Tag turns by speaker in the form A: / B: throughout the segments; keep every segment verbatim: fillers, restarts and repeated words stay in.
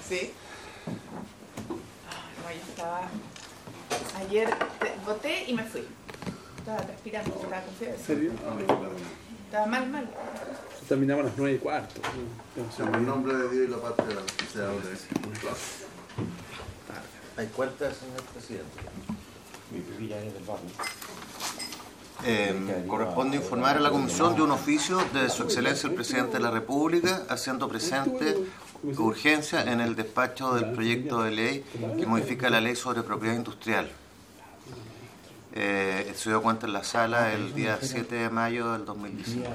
A: Sí. Ah, no, yo estaba... Ayer te, voté y me fui. Estaba transpirando, estaba con fiebre.
B: ¿En serio?
A: Estaba mal, mal.
B: Terminamos a las nueve y cuarto.
C: En el nombre de Dios y la patria, sea donde es.
D: ¿Hay cuentas, señor presidente?
E: Mi vivilla es del barrio.
D: Eh, corresponde informar a la Comisión de un oficio de Su Excelencia el Presidente de la República, haciendo presente urgencia en el despacho del proyecto de ley que modifica la ley sobre propiedad industrial. Eh, se dio cuenta en la sala el día siete de mayo del dos mil diecinueve.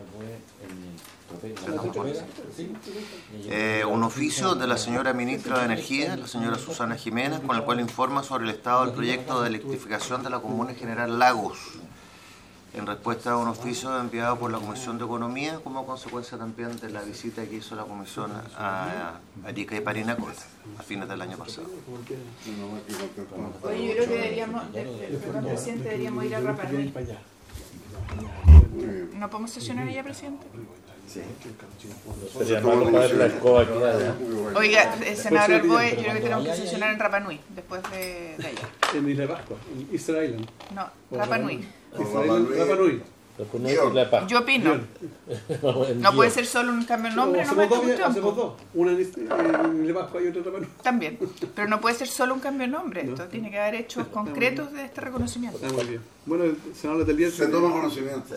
D: Eh, un oficio de la señora Ministra de Energía, la señora Susana Jiménez, con el cual informa sobre el estado del proyecto de electrificación de la Comuna General Lagos, en respuesta a un oficio enviado por la Comisión de Economía, como consecuencia también de la visita que hizo la Comisión a Arica y Parinacota a fines del año pasado.
A: Oye, yo creo que deberíamos, eh, perdón, presidente, deberíamos ir a Rapa Nui. ¿No podemos sesionar allá, presidente?
E: Sí. Sería malo para ver la escoba aquí allá.
A: Oiga, eh, senador Arboe, yo creo que tenemos que sesionar en Rapa Nui, después de, de allá.
B: En Isla Pascua, en Easter Island.
A: No, Rapa Nui.
B: Rapa Nui.
A: Yo opino. No puede ser solo un cambio de nombre, no me
B: gusta. Hacemos dos. Una en Isla Pascua y otra en Rapa Nui.
A: También. Pero no puede ser solo un cambio de nombre. Esto tiene que haber hechos concretos de este reconocimiento.
B: Muy bien. Bueno, el senador del día
C: se toma conocimiento.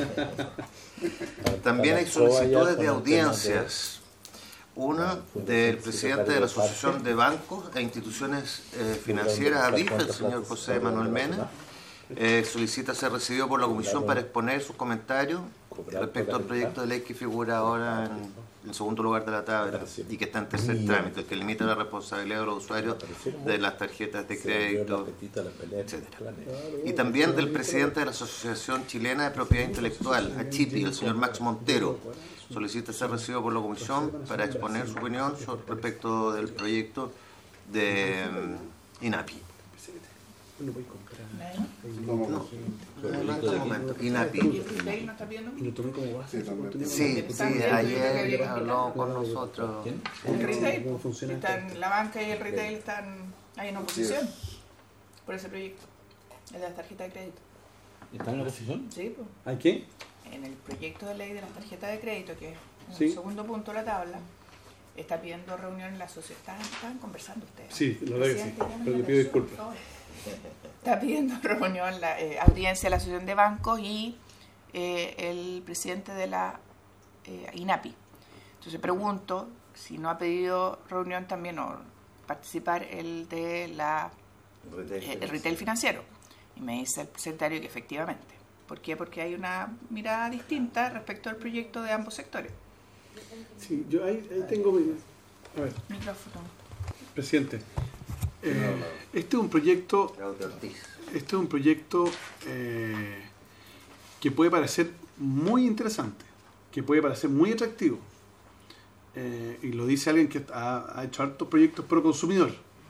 D: También hay solicitudes de audiencias. Una del presidente de la Asociación de Bancos e Instituciones eh, Financieras, A B I F, el señor José Manuel Mena. Eh, solicita ser recibido por la Comisión para exponer sus comentarios respecto al proyecto de ley que figura ahora en el segundo lugar de la tabla y que está en tercer trámite, el que limita la responsabilidad de los usuarios de las tarjetas de crédito, etcétera. Y también del presidente de la Asociación Chilena de Propiedad Intelectual, A C H I P I, el señor Max Montero. Solicita ser recibido por la Comisión para exponer su opinión respecto del proyecto de um, INAPI.
B: No voy a comprar.
D: No, no, no, no, momento. INAPI.
A: ¿Y el retail no está pidiendo?
B: ¿Y lo tomé como base?
D: Sí, sí, ayer habló con nosotros.
A: El retail, están, la banca y el retail están ahí en oposición por ese proyecto, el de las tarjetas de crédito.
E: ¿Están en oposición?
A: Sí, pues.
B: ¿A qué?
A: En el proyecto de ley de las tarjetas de crédito, que es
B: sí.
A: el segundo punto de la tabla, está pidiendo reunión en la sociedad. ¿Estaban, estaban conversando ustedes?
B: Sí, lo veo que sí, pero le pido disculpas.
A: Está pidiendo reunión, la eh, audiencia de la Asociación de Bancos y eh, el presidente de la eh, INAPI. Entonces pregunto si no ha pedido reunión también o participar el de la
D: Retail
A: eh, el retail financiero. Y me dice el secretario que efectivamente. ¿Por qué? Porque hay una mirada distinta respecto al proyecto de ambos sectores.
B: Sí, yo ahí, ahí tengo mi... A ver.
A: Micrófono.
B: Presidente. Eh, este es un proyecto, este es un proyecto eh, que puede parecer muy interesante, que puede parecer muy atractivo. Eh, y lo dice alguien que ha, ha hecho hartos proyectos pro consumidor.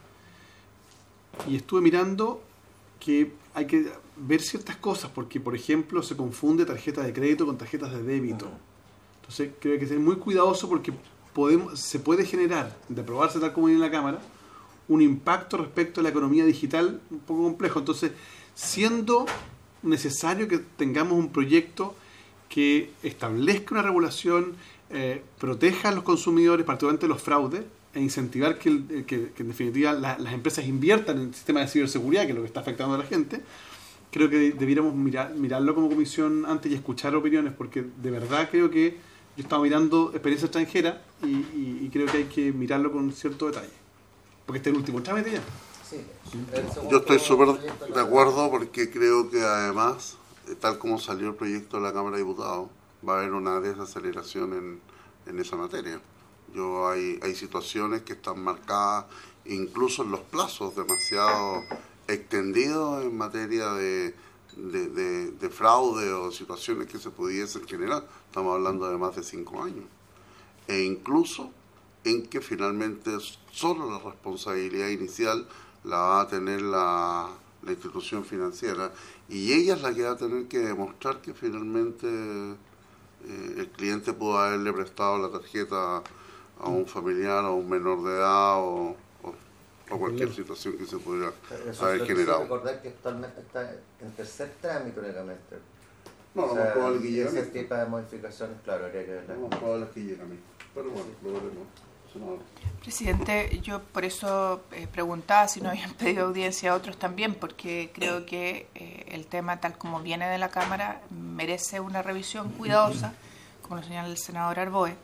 B: Y estuve mirando que hay que ver ciertas cosas, porque por ejemplo se confunde tarjeta de crédito con tarjetas de débito. Entonces creo que hay que ser muy cuidadoso porque podemos, se puede generar, de aprobarse tal como viene en la Cámara, un impacto respecto a la economía digital un poco complejo. Entonces, siendo necesario que tengamos un proyecto que establezca una regulación, eh, proteja a los consumidores, particularmente los fraudes, e incentivar que, el, que, que en definitiva la, las empresas inviertan en el sistema de ciberseguridad, que es lo que está afectando a la gente, creo que debiéramos mirar, mirarlo como comisión antes y escuchar opiniones, porque de verdad creo que yo he estado mirando experiencia extranjera y, y, y creo que hay que mirarlo con cierto detalle. Porque este es el último trámite ya.
C: Yo estoy súper de acuerdo porque creo que además, tal como salió el proyecto de la Cámara de Diputados, va a haber una desaceleración en, en esa materia. Yo hay, hay situaciones que están marcadas incluso en los plazos demasiado extendidos en materia de, de, de, de fraude o situaciones que se pudiesen generar. Estamos hablando de más de cinco años. E incluso en que finalmente solo la responsabilidad inicial la va a tener la, la institución financiera y ella es la que va a tener que demostrar que finalmente eh, el cliente pudo haberle prestado la tarjeta a un familiar, a un menor de edad o, o, o cualquier situación que se pudiera
D: Eso
C: haber generado.
D: Recordar que actualmente está en tercer trámite únicamente.
C: No,
D: O
C: lo más
D: sea,
C: probable es que llegue a
D: ese
C: mí.
D: tipo de modificaciones, claro, habría que verlas.
C: Lo más probable es que llegue a mí. Pero bueno, lo veremos. Senador.
A: Presidente, yo por eso eh, preguntaba si no habían pedido audiencia a otros también, porque creo que eh, el tema, tal como viene de la Cámara, merece una revisión cuidadosa, como lo señala el senador Arboe,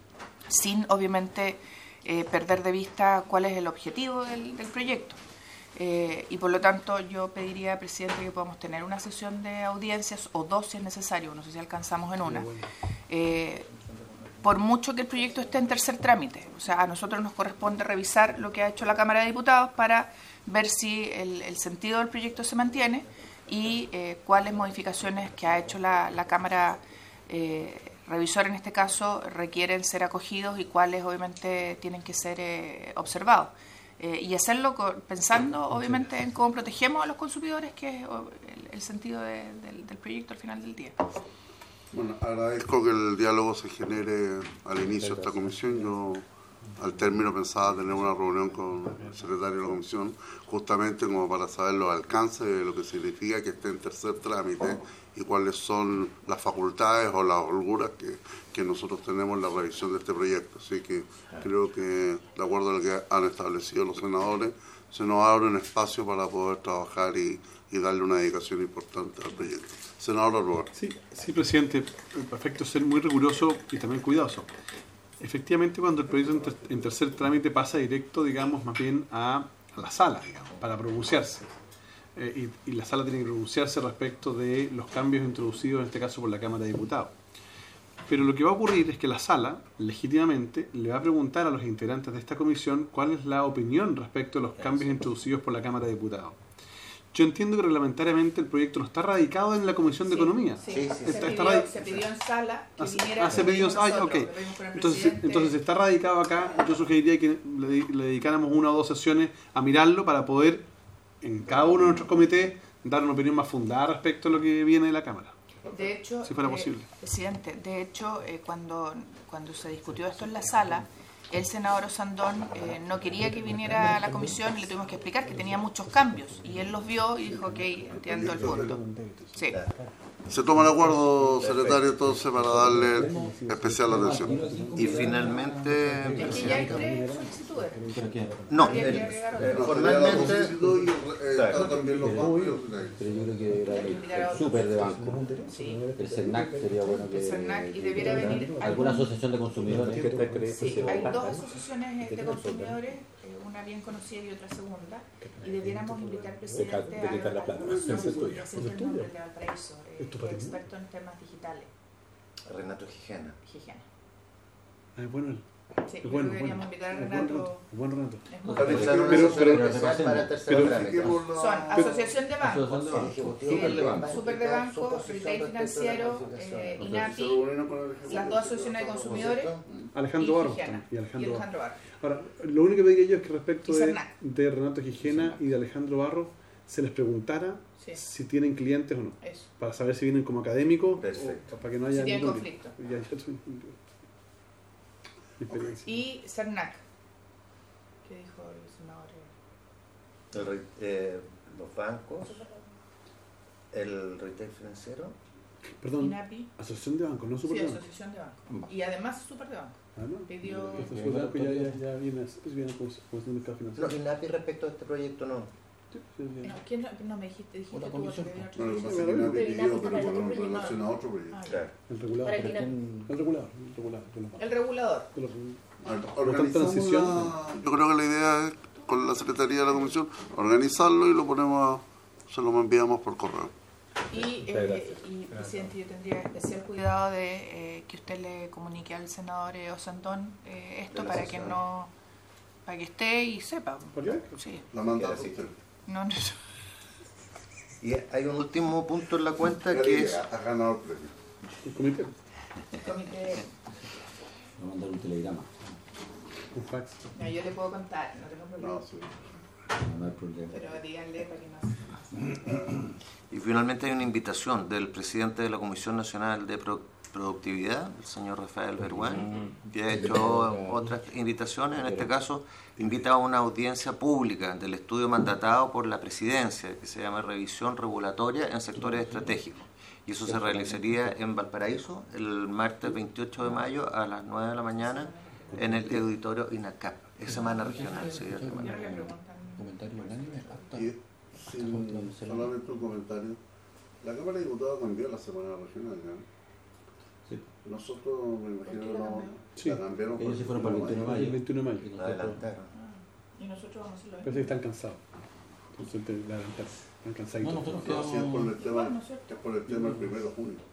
A: sin obviamente eh, perder de vista cuál es el objetivo del, del proyecto. Eh, y por lo tanto yo pediría, presidente, que podamos tener una sesión de audiencias o dos si es necesario, no sé si alcanzamos en una, eh, por mucho que el proyecto esté en tercer trámite. O sea, a nosotros nos corresponde revisar lo que ha hecho la Cámara de Diputados para ver si el, el sentido del proyecto se mantiene y eh, cuáles modificaciones que ha hecho la, la Cámara eh, revisora en este caso requieren ser acogidos y cuáles obviamente tienen que ser eh, observados. Eh, y hacerlo con, pensando obviamente en cómo protegemos a los consumidores, que es el, el sentido de, del, del proyecto al final del día.
C: Bueno, agradezco que el diálogo se genere al inicio de esta comisión. Yo al término pensaba tener una reunión con el secretario de la comisión, justamente como para saber los alcances de lo que significa que esté en tercer trámite y cuáles son las facultades o las holguras que, que nosotros tenemos en la revisión de este proyecto. Así que creo que, de acuerdo a lo que han establecido los senadores, se nos abre un espacio para poder trabajar y, y darle una dedicación importante al proyecto. Senador Arboe.
B: Sí, sí, presidente. Perfecto, ser muy riguroso y también cuidadoso. Efectivamente, cuando el proyecto en, ter en tercer trámite pasa directo, digamos, más bien a, a la sala, digamos, para pronunciarse. Eh, y, y la sala tiene que pronunciarse respecto de los cambios introducidos, en este caso por la Cámara de Diputados. Pero lo que va a ocurrir es que la sala, legítimamente, le va a preguntar a los integrantes de esta comisión cuál es la opinión respecto a los cambios introducidos por la Cámara de Diputados. Yo entiendo que reglamentariamente el proyecto no está radicado en la Comisión de
A: Sí,
B: Economía.
A: Sí,
D: Sí, sí,
A: se,
B: está,
A: pidió,
B: está
A: se pidió en sala que viniera
B: ah, se pidió,
A: con
B: ah,
A: nosotros,
B: ok.
A: lo pedimos con el
B: Entonces,
A: presidente.
B: entonces está radicado acá. Yo sugeriría que le, le dedicáramos una o dos sesiones a mirarlo para poder, en cada uno de nuestros comités, dar una opinión más fundada respecto a lo que viene de la Cámara.
A: De hecho,
B: si fuera
A: eh,
B: posible.
A: presidente, de hecho, eh, cuando, cuando se discutió esto en la sala, el senador Osandón eh, no quería que viniera a la comisión y le tuvimos que explicar que tenía muchos cambios. Y él los vio y dijo, ok, entiendo el punto. Sí.
C: Se toma el acuerdo, secretario, entonces, para darle especial atención.
D: Y finalmente,
A: Es que ya hay tres solicitudes.
D: no,
A: Habría que
D: el-
A: agregar
D: eh,
A: otra.
D: formalmente,
C: Está también los bancos.
F: Pero yo creo que era el, el súper de banco.
A: Sí.
F: El CERNAC sería bueno que.
A: El CERNAC, y debiera venir
F: alguna
A: algún-
F: asociación de consumidores.
A: Sí, hay dos asociaciones de consumidores, eh, una bien conocida y otra segunda, y debiéramos invitar, presidente, a el nombre de Valparaíso, eh, que es experto en temas digitales,
D: Renato Gijena.
A: higiene.
B: Ah, bueno,
A: Sí,
B: es bueno,
A: deberíamos
B: bueno.
A: invitar a
B: Es buen
A: Renato.
B: Renato. Es buen Renato.
A: Es muy
C: Pero-
A: bueno.
D: Realizar una
B: pero-
D: sesión
B: pero-
D: especial para el tercer
B: pero-
D: trámite.
A: Son asociación de bancos,
F: Súper de banco.
A: super de bancos, retail financiero, eh, INAPI, las dos asociaciones de consumidores
B: Alejandro
A: y
B: Barros
A: Gijena,
B: también, y
A: y
B: Alejandro Barros.
A: Alejandro Barros.
B: Ahora, lo único que pediría yo es que respecto
A: Y
B: de,
A: CERNAC.
B: de Renato Gijena y de Alejandro Barros se les preguntara
A: Sí.
B: si tienen clientes o no,
A: Eso.
B: para saber si vienen como académicos
D: Perfecto.
B: o para que no haya
A: Si tienen
B: ningún
A: conflicto.
B: lío. Ya, ya tengo mi experiencia.
A: Y CERNAC. ¿Qué dijo el senador?
D: El re- eh, los bancos, el retail financiero,
B: Perdón,
A: INAPI.
B: asociación de bancos, no
A: Sí,
B: super de bancos.
A: asociación de bancos. Y además super de bancos.
B: Ah, no.
A: Pidió-
B: Esto es algo que ya, ya, ya viene, es viene como, como siendo un mercado
D: no,
B: financiero.
D: INAPI respecto a este proyecto no.
B: Sí, sí, sí.
A: No, ¿quién no, no me dijiste? Dijiste
F: Una
A: tú
F: comisión.
A: otro, que
C: No, lo
A: había
C: que
A: otro.
C: pasa es que nadie
G: Pero
C: pidió,
G: INAPI
C: pero
G: para
C: para
G: el
C: en
G: proyecto.
C: relación a otro proyecto.
A: Ah,
D: Claro.
B: El regulador.
G: Para que
B: pero-
G: INAPI.
B: El regulador, el regulador de los bancos.
A: El regulador.
B: De los-
C: Organizamos
B: transición.
C: la- Yo creo que la idea es, con la Secretaría de la Comisión, organizarlo y lo ponemos, a- se lo enviamos por correo.
A: Y, eh, y presidente, yo tendría especial cuidado de eh, que usted le comunique al senador eh, Osandón eh, esto
D: De la
A: para que
D: sesión.
A: no, para que esté y sepa.
B: ¿Por qué?
A: Sí.
C: La manda
D: Gracias.
C: usted.
A: No, no.
D: Y hay un último punto en la cuenta que es
C: Ha ganado el premio.
B: El comité,
A: El comité.
F: Voy a mandar un telegrama.
B: un fax.
A: No, yo le puedo contar, no tengo problema.
C: No, sí.
F: No hay problema.
A: Pero díganle para que no.
D: Y finalmente hay una invitación del presidente de la Comisión Nacional de Pro Productividad, el señor Rafael Berguán, que ha hecho otras invitaciones. En este caso, invita a una audiencia pública del estudio mandatado por la Presidencia, que se llama Revisión Regulatoria en Sectores Estratégicos. Y eso se realizaría en Valparaíso el martes veintiocho de mayo a las nueve de la mañana en el auditorio INACAP. Es semana regional, sí, es semana.
F: Comentario unánime.
C: Y sin solamente un comentario. La Cámara de Diputados cambió la semana regional, ¿no?
F: Sí.
C: Nosotros, me imagino que no,
B: Sí.
C: la cambiaron
F: Ellos se fueron para el veintiuno de mayo.
B: El veintiuno de mayo.
F: Y
D: La adelantaron.
A: Y nosotros vamos a hacerlo.
B: Parece que están cansados. Entonces, te la adelantar. Están cansaditos.
F: No, nosotros
C: No, si es por el tema,
A: ¿no es cierto?
C: es por el tema del primero de junio.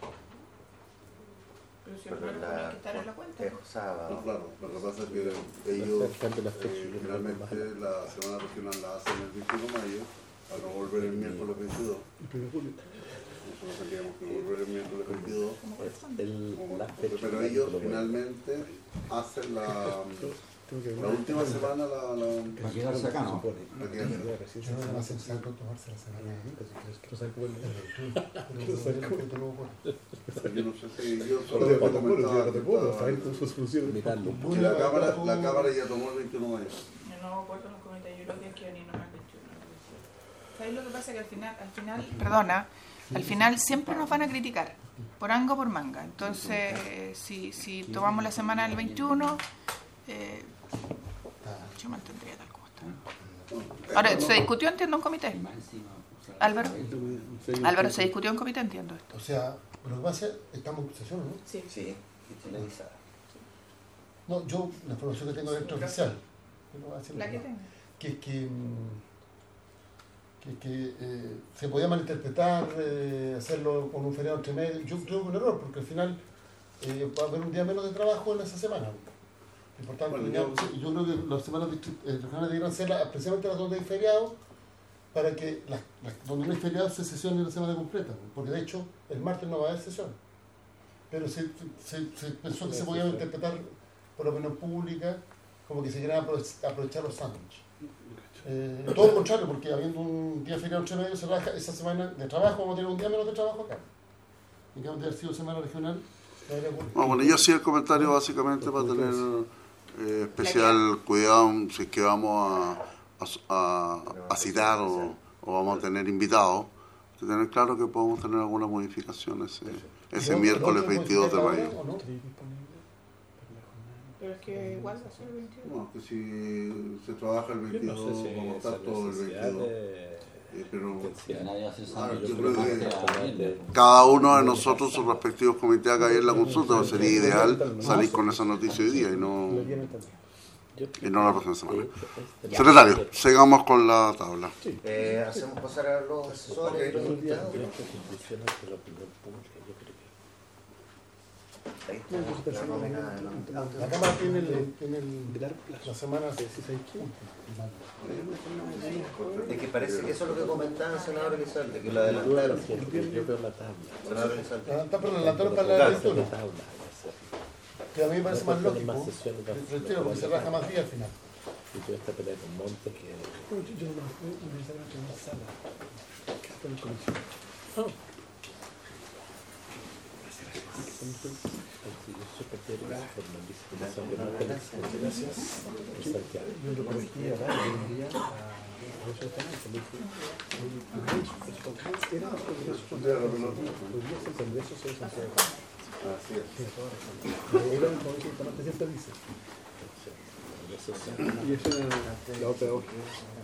A: Pero si el
D: Pero
A: primero
D: la-
A: tiene que estar en la cuenta.
D: es sábado.
C: No, claro, lo que pasa es que ellos eh, finalmente la semana regional la hacen el veintiuno de mayo, a no volver el miércoles veintidós.
B: El primero de julio.
C: Nosotros tendríamos que volver el miércoles veintidós.
F: El, la fecha.
C: Pero ellos finalmente hacen la,
B: Tengo que
C: la última semana la, la,
F: Para quedarse acá, ¿no?
C: la que hacen.
G: Yo no más sensato tomarse la semana
B: No sabes cómo es.
C: Yo no sé si yo
B: Pero
C: solo
B: de
C: he
B: Cotopolo,
C: comentado
B: de Cotopolo, saber cómo se funciona.
F: Mirarlo.
C: que la cámara, la cámara ya tomó el veintiuno de mayo.
A: Yo no me acuerdo en los comentarios, yo creo que es que ni no me han dicho. ¿Sabes lo que pasa? Que al final, al final, perdona, al final siempre nos van a criticar, por anga o por manga. Entonces, eh, si, si tomamos la semana del veintiuno, eh, yo mantendría tal como está. Ahora, ¿se discutió, entiendo, en comité? Álvaro, Álvaro, ¿se discutió en comité? Entiendo esto.
G: O sea, lo que pasa es que estamos en sesión, ¿no?
A: Sí.
D: Sí, chilenizada.
G: No, yo, la información que tengo dentro oficial, que no voy a decir
A: La que
G: nada,
A: tenga.
G: que es que, mm, que, que eh, se podía malinterpretar, eh, hacerlo con un feriado entre medio. Yo creo que es un error, porque al final eh, va a haber un día menos de trabajo en esa semana. Importante,
C: Bueno,
G: yo,
C: yo-
G: yo creo que las semanas distri- eh, regionales deberían ser las- precisamente las donde hay feriado, para que las, las, donde no hay feriado se sesione la semana completa, porque de hecho el martes no va a haber sesión. Pero se, se, se pensó que se podía interpretar por la opinión pública como que se querían aprove- aprovechar los sándwiches. Eh, todo lo contrario, porque habiendo un día feriado entre medio, se baja esa semana de trabajo, vamos a tener un día menos de trabajo acá. En cambio de haber sido semana regional, no habría ocurrido.
C: No, bueno, yo sí el comentario básicamente para tener eh, especial cuidado si es que vamos a, a, a citar o, o vamos a tener invitados, de tener claro que podemos tener alguna modificación ese, ese
G: ¿No-
C: miércoles
G: no
C: veintidós de
G: modificar
C: mayo.
G: ahora o no?
A: Pero es que igual va a ser el veintiuno.
C: No, que si se trabaja el
E: Yo
C: veintidós,
E: no sé si
C: vamos a estar
E: esa
C: todo el
E: necesidad
C: veintidós.
E: de-
C: Eh, pero
F: Que nadie hace
C: Ah,
F: examen,
C: yo
F: yo
C: creo
F: creo
C: que-
F: que
C: cada uno de nosotros, sus respectivos comités acá en la consulta, pues sería ideal salir con esa noticia hoy día y no, y no la próxima semana. Secretario, sigamos con la tabla.
D: Eh, hacemos pasar a los asesores y los invitados. Ahí está la nómina de los-
G: La Cámara tiene, el, tiene el, la semana
D: Es que parece que eso es lo que comentaba el senador Elizalde, que lo adelantaron.
E: Yo veo la tabla.
D: Senador Elizalde.
G: Está por adelantar para la
D: Claro.
G: lectura,
E: La tabla.
G: que a mí me parece más
E: Después
G: lógico,
E: más sesiones, más-
G: el retiro, porque se raja más días al final.
E: Y toda esta pelea con Montes que...
C: Así es.
B: Y esa la otra hoja.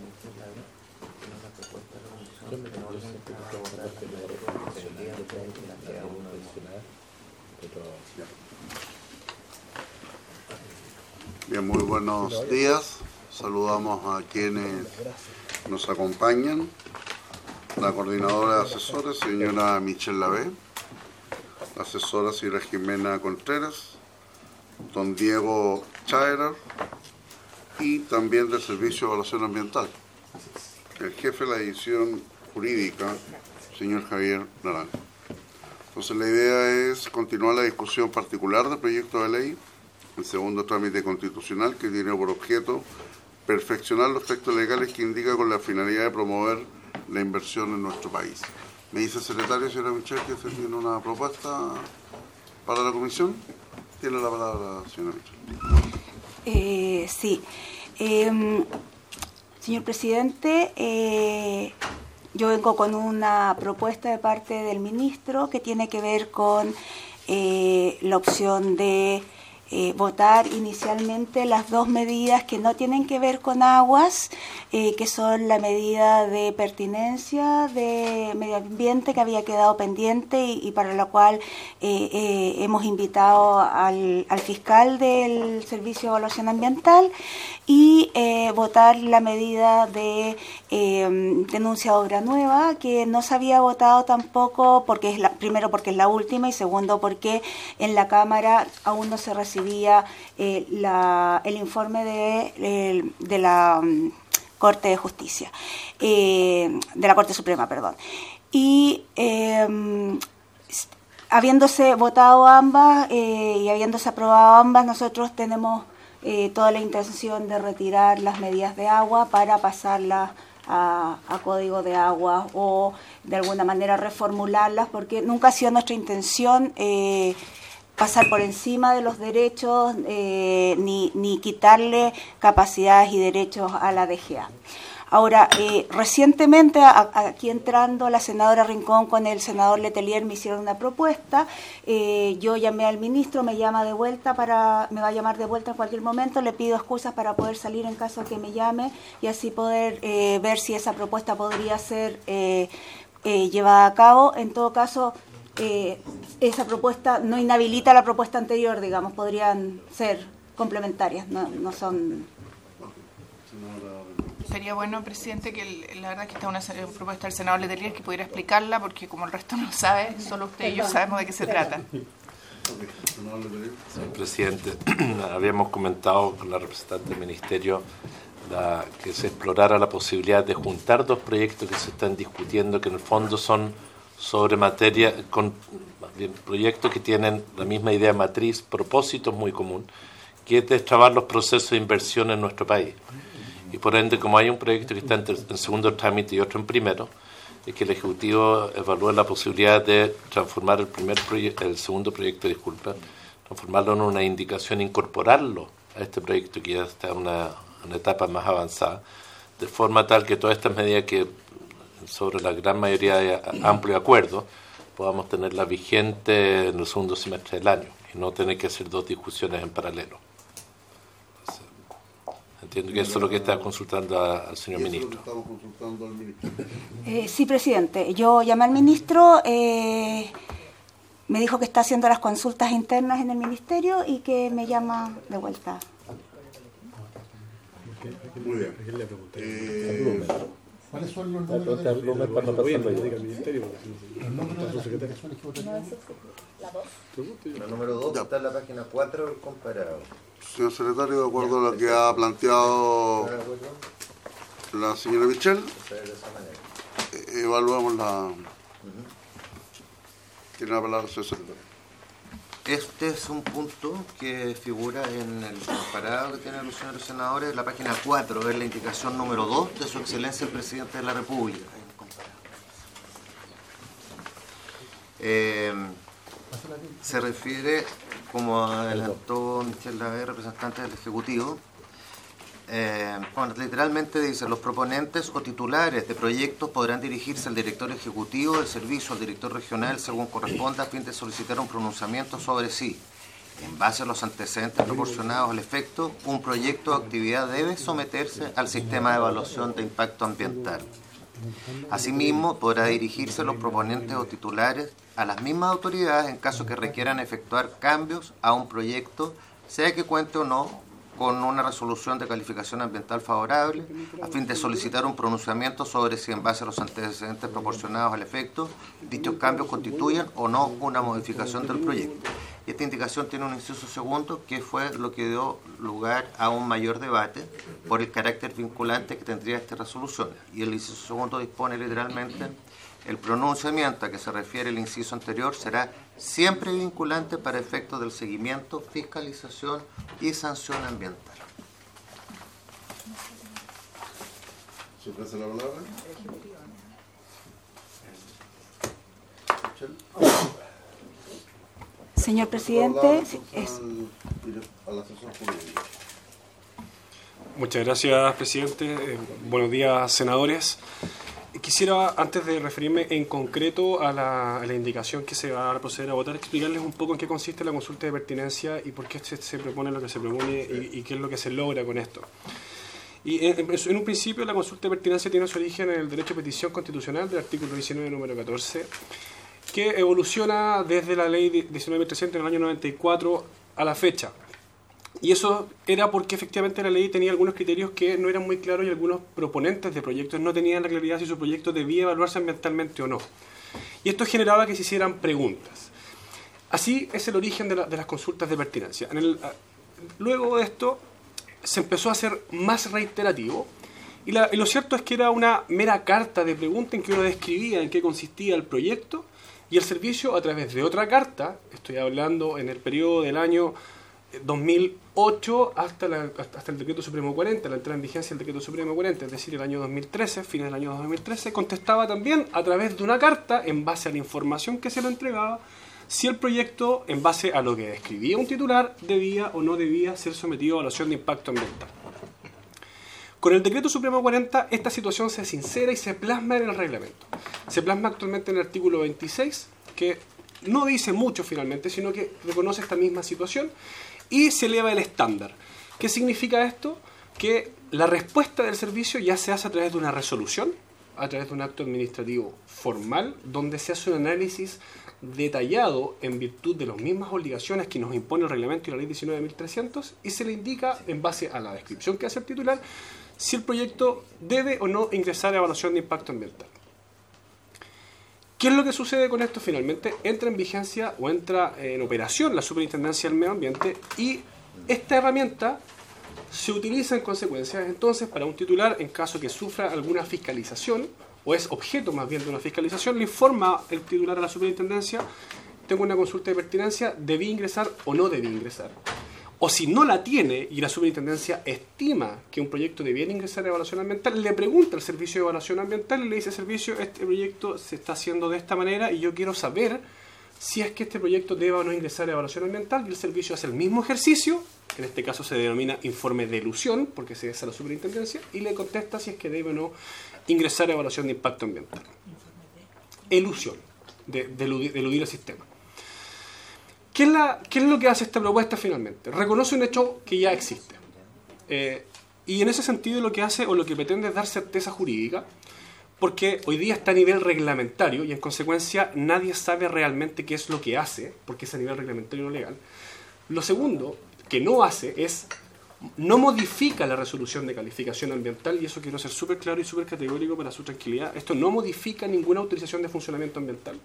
C: Bien, muy buenos días. Saludamos a quienes nos acompañan. La coordinadora de asesores, señora Michelle Lavé. La asesora, señora Jimena Contreras. Don Diego Chaerer. Y también del Servicio de Evaluación Ambiental. El jefe de la división jurídica, señor Javier Naranjo. Entonces la idea es continuar la discusión particular del proyecto de ley, el segundo trámite constitucional que tiene por objeto perfeccionar los textos legales que indica con la finalidad de promover la inversión en nuestro país. Me dice el secretario, señora Michel, que se tiene una propuesta para la comisión. Tiene la palabra, señora Michel.
H: Eh, sí. Eh, señor presidente, eh, yo vengo con una propuesta de parte del ministro que tiene que ver con eh, la opción de eh, votar inicialmente las dos medidas que no tienen que ver con aguas, eh, que son la medida de pertinencia de medio ambiente que había quedado pendiente y, y para la cual eh, eh, hemos invitado al, al fiscal del Servicio de Evaluación Ambiental, y eh, votar la medida de eh, denuncia de obra nueva, que no se había votado tampoco, porque es la, primero porque es la última y segundo porque en la Cámara aún no se recibía eh, la, el informe de, de, de la um, Corte de Justicia, eh, de la Corte Suprema, perdón. Y eh, habiéndose votado ambas eh, y habiéndose aprobado ambas, nosotros tenemos Eh, toda la intención de retirar las medidas de agua para pasarlas a, a código de agua o de alguna manera reformularlas, porque nunca ha sido nuestra intención eh, pasar por encima de los derechos eh, ni, ni quitarle capacidades y derechos a la D G A. Ahora, eh, recientemente, a, aquí entrando la senadora Rincón con el senador Letelier me hicieron una propuesta, eh, yo llamé al ministro, me llama de vuelta, para, me va a llamar de vuelta en cualquier momento, le pido excusas para poder salir en caso de que me llame y así poder eh, ver si esa propuesta podría ser eh, eh, llevada a cabo. En todo caso, eh, esa propuesta no inhabilita la propuesta anterior, digamos, podrían ser complementarias, no, no son...
A: Sería bueno, presidente, que el, la verdad es que está una propuesta del senador Letelier que pudiera explicarla, porque como el resto no sabe, solo usted y yo sabemos de qué se trata.
E: Señor presidente, habíamos comentado con la representante del Ministerio la, que se explorara la posibilidad de juntar dos proyectos que se están discutiendo, que en el fondo son sobre materia, con bien, proyectos que tienen la misma idea matriz, propósitos muy común, que es destrabar los procesos de inversión en nuestro país. Y por ende, como hay un proyecto que está en, ter- en segundo trámite y otro en primero, es que el Ejecutivo evalúe la posibilidad de transformar el primer proye- el segundo proyecto, disculpa, transformarlo en una indicación, incorporarlo a este proyecto que ya está en una, una etapa más avanzada, de forma tal que todas estas medidas que sobre la gran mayoría de amplio acuerdo podamos tenerlas vigentes en el segundo semestre del año y no tener que hacer dos discusiones en paralelo. Entiendo que eso es lo que está consultando a, al señor ministro.
C: Estamos consultando al ministro.
H: Eh, sí, presidente. Yo llamé al ministro, eh, me dijo que está haciendo las consultas internas en el ministerio y que me llama de vuelta.
C: Muy bien. Eh,
G: ¿Cuáles son los números de
E: Entonces, Blumer, para no pasarlo yo.
G: los números de las aplicaciones que votaron?
D: La número dos está en la página cuatro del comparado.
C: señor secretario, de acuerdo a lo que ha planteado la señora Michel, eh, evaluamos la... Tiene la palabra, señor secretario.
D: Este es un punto que figura en el comparado que tienen los señores senadores, la página cuatro, es la indicación número dos de su excelencia el presidente de la República. Eh, se refiere, como adelantó Michel Lavé, representante del Ejecutivo, eh, bueno, literalmente dice: los proponentes o titulares de proyectos podrán dirigirse al director ejecutivo del servicio, al director regional, según corresponda, a fin de solicitar un pronunciamiento sobre sí. En base a los antecedentes proporcionados al efecto, un proyecto o actividad debe someterse al sistema de evaluación de impacto ambiental. Asimismo, podrá dirigirse los proponentes o titulares a las mismas autoridades en caso que requieran efectuar cambios a un proyecto, sea que cuente o no con una resolución de calificación ambiental favorable, a fin de solicitar un pronunciamiento sobre si, en base a los antecedentes proporcionados al efecto, dichos cambios constituyen o no una modificación del proyecto. Y esta indicación tiene un inciso segundo, que fue lo que dio lugar a un mayor debate por el carácter vinculante que tendría esta resolución. Y el inciso segundo dispone literalmente: el pronunciamiento a que se refiere el inciso anterior será siempre vinculante para efectos del seguimiento, fiscalización y sanción ambiental.
C: ¿Se ofrece la palabra?
H: Señor presidente, es...
I: Muchas gracias, presidente. Eh, buenos días, senadores. Quisiera, antes de referirme en concreto a la, a la indicación que se va a proceder a votar, explicarles un poco en qué consiste la consulta de pertinencia y por qué se, se propone lo que se propone y, y qué es lo que se logra con esto. Y en, en un principio, la consulta de pertinencia tiene su origen en el derecho de petición constitucional del artículo diecinueve, número catorce, que evoluciona desde la ley diecinueve mil trescientos en el año noventa y cuatro a la fecha. Y eso era porque efectivamente la ley tenía algunos criterios que no eran muy claros y algunos proponentes de proyectos no tenían la claridad si su proyecto debía evaluarse ambientalmente o no. Y esto generaba que se hicieran preguntas. Así es el origen de, la, de las consultas de pertinencia. En el, luego de esto se empezó a hacer más reiterativo y, la, y lo cierto es que era una mera carta de pregunta en que uno describía en qué consistía el proyecto y el servicio a través de otra carta, estoy hablando en el periodo del año dos mil ocho hasta, la, hasta el Decreto Supremo cuarenta, la entrada en vigencia del Decreto Supremo cuarenta, es decir, el año dos mil trece, fines del año dos mil trece, contestaba también a través de una carta, en base a la información que se le entregaba, si el proyecto, en base a lo que describía un titular, debía o no debía ser sometido a evaluación de impacto ambiental. Con el Decreto Supremo cuarenta, esta situación se sincera y se plasma en el reglamento. Se plasma actualmente en el artículo veintiséis, que no dice mucho finalmente, sino que reconoce esta misma situación y se eleva el estándar. ¿Qué significa esto? Que la respuesta del servicio ya se hace a través de una resolución, a través de un acto administrativo formal, donde se hace un análisis detallado en virtud de las mismas obligaciones que nos impone el reglamento y la ley diecinueve mil trescientos, y se le indica, en base a la descripción que hace el titular, si el proyecto debe o no ingresar a evaluación de impacto ambiental. ¿Qué es lo que sucede con esto finalmente? Entra en vigencia o entra en operación la Superintendencia del Medio Ambiente y esta herramienta se utiliza en consecuencia entonces para un titular en caso que sufra alguna fiscalización o es objeto más bien de una fiscalización, le informa el titular a la Superintendencia: tengo una consulta de pertinencia, ¿debí ingresar o no debí ingresar? O si no la tiene y la Superintendencia estima que un proyecto debiera ingresar a evaluación ambiental, le pregunta al servicio de evaluación ambiental y le dice: servicio, este proyecto se está haciendo de esta manera y yo quiero saber si es que este proyecto deba o no ingresar a evaluación ambiental, y el servicio hace el mismo ejercicio, que en este caso se denomina informe de elusión, porque se hace a la Superintendencia, y le contesta si es que debe o no ingresar a evaluación de impacto ambiental. Elusión, de, de, eludir, de eludir el sistema. ¿Qué es, la, ¿Qué es lo que hace esta propuesta finalmente? Reconoce un hecho que ya existe. Eh, y en ese sentido lo que hace o lo que pretende es dar certeza jurídica, porque hoy día está a nivel reglamentario y en consecuencia nadie sabe realmente qué es lo que hace, porque es a nivel reglamentario no legal. Lo segundo que no hace es, no modifica la resolución de calificación ambiental, y eso quiero ser súper claro y súper categórico para su tranquilidad. Esto no modifica ninguna autorización de funcionamiento ambiental.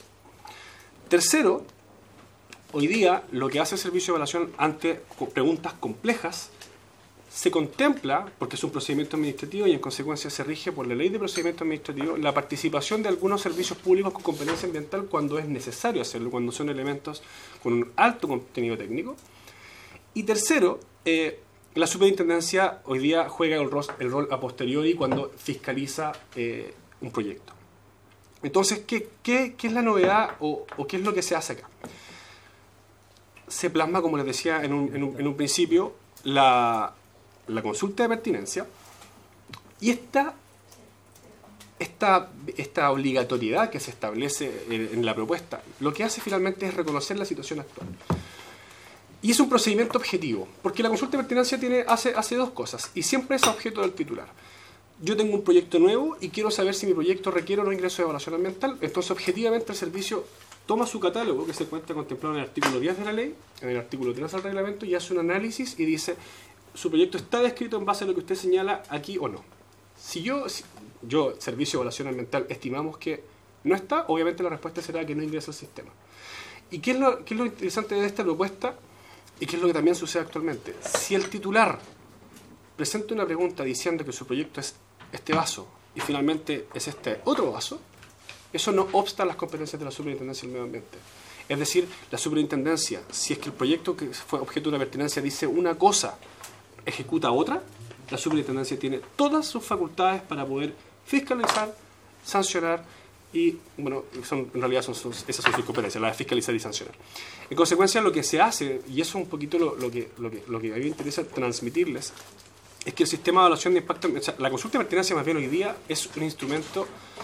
I: Tercero, hoy día, lo que hace el servicio de evaluación ante preguntas complejas se contempla, porque es un procedimiento administrativo y en consecuencia se rige por la ley de procedimiento administrativo, la participación de algunos servicios públicos con competencia ambiental cuando es necesario hacerlo, cuando son elementos con un alto contenido técnico. Y tercero, eh, la Superintendencia hoy día juega el rol, el rol a posteriori cuando fiscaliza eh, un proyecto. Entonces, ¿qué, qué, qué es la novedad o, o qué es lo que se hace acá? Se plasma, como les decía en un, en un, en un principio, la, la consulta de pertinencia y esta, esta, esta obligatoriedad que se establece en, en la propuesta, lo que hace finalmente es reconocer la situación actual. Y es un procedimiento objetivo, porque la consulta de pertinencia tiene, hace, hace dos cosas, y siempre es objeto del titular. Yo tengo un proyecto nuevo y quiero saber si mi proyecto requiere o no ingreso de evaluación ambiental, entonces objetivamente el servicio toma su catálogo, que se encuentra contemplado en el artículo diez de la ley, en el artículo tres del reglamento, y hace un análisis y dice, su proyecto está descrito en base a lo que usted señala aquí o no. Si yo, si yo servicio de evaluación ambiental, estimamos que no está, obviamente la respuesta será que no ingresa al sistema. ¿Y qué es lo, qué es lo interesante de esta propuesta? Y qué es lo que también sucede actualmente. Si el titular presenta una pregunta diciendo que su proyecto es este vaso y finalmente es este otro vaso, eso no obsta a las competencias de la Superintendencia del Medio Ambiente. Es decir, la Superintendencia, si es que el proyecto que fue objeto de una pertinencia dice una cosa, ejecuta otra, la Superintendencia tiene todas sus facultades para poder fiscalizar, sancionar y, bueno, son, en realidad son sus, esas son sus competencias, la de fiscalizar y sancionar. En consecuencia, lo que se hace, y eso es un poquito lo, lo, que, lo, que, lo que a mí me interesa transmitirles, es que el sistema de evaluación de impacto, o sea, la consulta de pertinencia más bien hoy día es un instrumento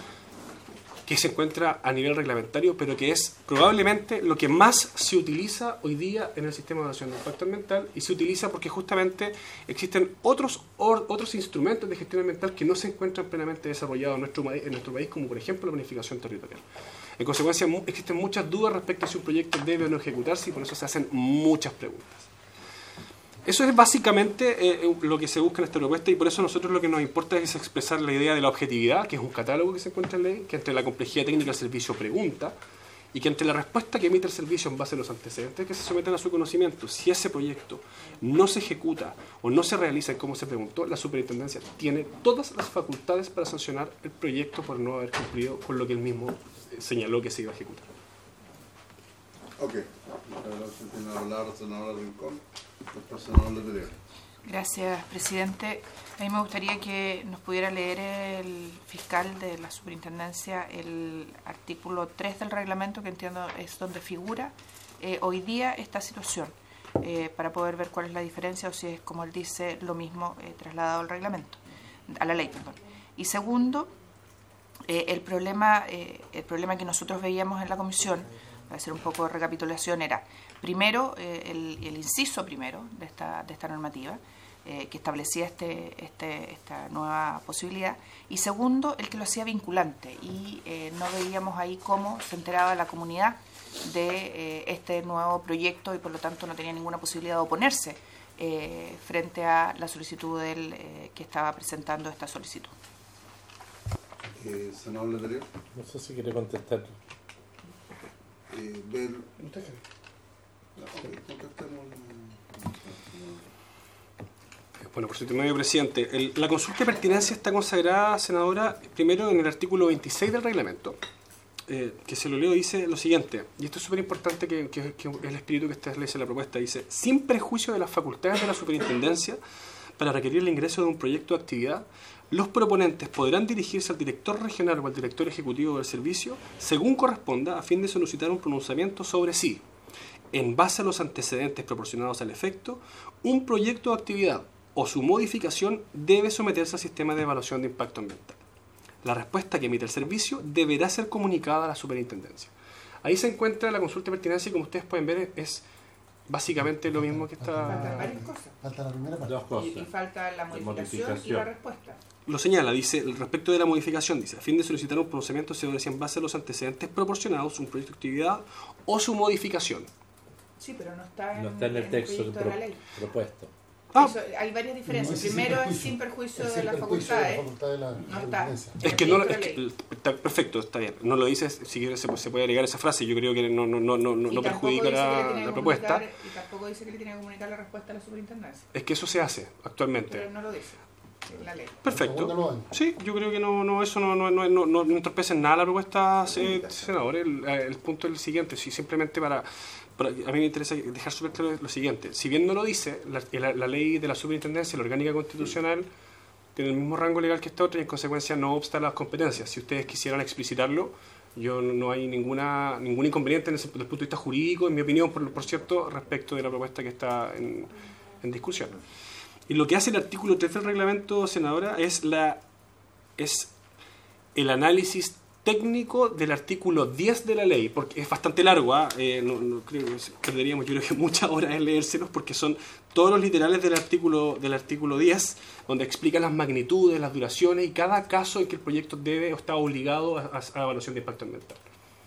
I: que se encuentra a nivel reglamentario, pero que es probablemente lo que más se utiliza hoy día en el sistema de evaluación de impacto ambiental, y se utiliza porque justamente existen otros or, otros instrumentos de gestión ambiental que no se encuentran plenamente desarrollados en nuestro, en nuestro país, como por ejemplo la planificación territorial. En consecuencia, mu existen muchas dudas respecto a si un proyecto debe o no ejecutarse, y por eso se hacen muchas preguntas. Eso es básicamente eh, lo que se busca en esta propuesta, y por eso a nosotros lo que nos importa es expresar la idea de la objetividad, que es un catálogo que se encuentra en la ley, que entre la complejidad técnica el servicio pregunta, y que entre la respuesta que emite el servicio en base a los antecedentes que se someten a su conocimiento, si ese proyecto no se ejecuta o no se realiza como se preguntó, la superintendencia tiene todas las facultades para sancionar el proyecto por no haber cumplido con lo que él mismo señaló que se iba a ejecutar.
C: Ok. Hablar, senadora Rincón. Senador Letelier.
A: Gracias, presidente. A mí me gustaría que nos pudiera leer el fiscal de la superintendencia el artículo tres del reglamento, que entiendo es donde figura eh, hoy día esta situación, eh, para poder ver cuál es la diferencia o si es, como él dice, lo mismo eh, trasladado al reglamento, a la ley, perdón. Y segundo, eh, el problema, eh, el problema que nosotros veíamos en la comisión, para hacer un poco de recapitulación, era primero eh, el, el inciso primero de esta, de esta normativa, eh, que establecía este, este, esta nueva posibilidad, y segundo, el que lo hacía vinculante, y eh, no veíamos ahí cómo se enteraba la comunidad de eh, este nuevo proyecto, y por lo tanto no tenía ninguna posibilidad de oponerse eh, frente a la solicitud del eh, que estaba presentando esta solicitud.
C: Eh, senador Letelier.
E: No sé si quiere contestar.
C: Eh, ver...
I: Bueno, por su medio, presidente, el, la consulta de pertinencia está consagrada, senadora, primero en el artículo veintiséis del reglamento, eh, que se lo leo, dice lo siguiente, y esto es súper importante, que, que, que es el espíritu que establece la propuesta, dice: sin prejuicio de las facultades de la superintendencia para requerir el ingreso de un proyecto de actividad, los proponentes podrán dirigirse al director regional o al director ejecutivo del servicio, según corresponda, a fin de solicitar un pronunciamiento sobre sí, en base a los antecedentes proporcionados al efecto, un proyecto de actividad o su modificación debe someterse al sistema de evaluación de impacto ambiental. La respuesta que emite el servicio deberá ser comunicada a la superintendencia. Ahí se encuentra la consulta de pertinencia, y como ustedes pueden ver, es básicamente lo mismo que está...
A: Faltan varias cosas.
G: Falta la primera parte.
E: Dos cosas.
A: Y, y falta la modificación,
E: modificación
A: y la respuesta.
I: Lo señala, dice, respecto de la modificación, dice: a fin de solicitar un pronunciamiento se debe hacer en base a los antecedentes proporcionados, un proyecto de actividad o su modificación.
A: Sí, pero no está en,
E: No está en el texto
A: proyecto
E: pro,
A: de la ley.
E: propuesto.
I: Ah,
A: Eso, hay varias diferencias.
G: No, sí,
A: Primero
G: sin
A: es sin perjuicio
G: Es
A: de
G: sin
A: las
G: perjuicio de la
A: facultades.
G: facultad de la
A: No está.
G: superintendencia.
I: es que no,
A: Dentro
I: es
A: de la
I: que,
A: ley.
I: está perfecto, está bien. No lo dice, si quiere se, se puede agregar esa frase. Yo creo que no, no, no, no, no,
A: Y
I: no
A: tampoco
I: perjudica
A: dice que le
I: la,
A: tiene que
I: la propuesta.
A: comunicar- Y tampoco dice que le tiene que comunicar la respuesta a la superintendencia.
I: Es que eso se hace actualmente.
A: Pero no lo dice en la ley.
I: Perfecto.
G: Segundo no hay.
I: Sí, yo creo que no, no eso no, no, no, no, no entorpece en nada la propuesta, eh, senador. El, el punto es el siguiente, si simplemente para, para... A mí me interesa dejar súper claro lo siguiente. Si bien no lo dice, la, la, la ley de la superintendencia, la orgánica constitucional, tiene el mismo rango legal que esta otra, y en consecuencia no obsta las competencias. Si ustedes quisieran explicitarlo, yo no hay ninguna ningún inconveniente desde el punto de vista jurídico, en mi opinión, por, por cierto, respecto de la propuesta que está en, en discusión. Y lo que hace el artículo tres del reglamento, senadora, es la es el análisis técnico del artículo diez de la ley, porque es bastante largo, ¿eh? Eh, no, no creo que perderíamos, yo creo que muchas horas en leérselos, porque son todos los literales del artículo del artículo diez, donde explica las magnitudes, las duraciones y cada caso en que el proyecto debe o está obligado a, a, a evaluación de impacto ambiental.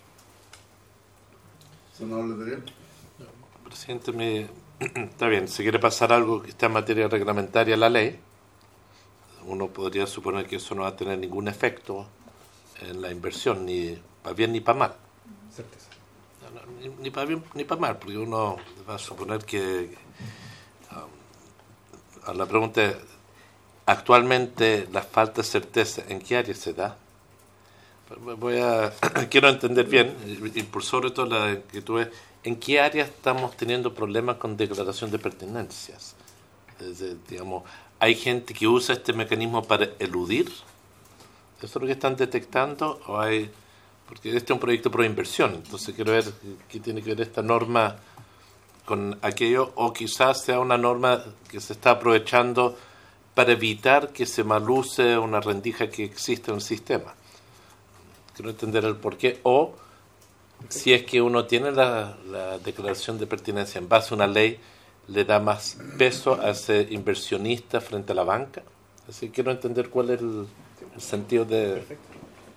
C: Senador Letelier.
E: Presidente, me... está bien, si quiere pasar algo que está en materia reglamentaria a la ley, uno podría suponer que eso no va a tener ningún efecto en la inversión, ni para bien ni para mal.
I: Certeza.
E: No, no, ni, ni para bien ni para mal, porque uno va a suponer que... Um, a la pregunta es, actualmente la falta de certeza, ¿en qué área se da? Voy a... quiero entender bien, y por sobre todo la inquietud es, ¿en qué área estamos teniendo problemas con declaración de pertenencias? Desde, digamos, ¿hay gente que usa este mecanismo para eludir? ¿Eso es lo que están detectando? ¿O hay porque este es un proyecto pro inversión, entonces quiero ver qué tiene que ver esta norma con aquello, o quizás sea una norma que se está aprovechando para evitar que se maluse una rendija que existe en el sistema. Quiero entender el porqué, o si es que uno tiene la, la declaración de pertinencia en base a una ley, le da más peso a ese inversionista frente a la banca. Así que quiero entender cuál es el, el sentido de...
I: Perfecto.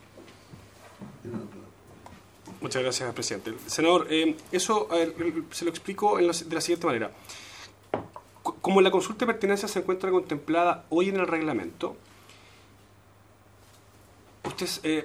I: Muchas gracias, presidente. Senador, eh, eso a ver, se lo explico en la, de la siguiente manera. C- Como la consulta de pertinencia se encuentra contemplada hoy en el reglamento, usted, eh,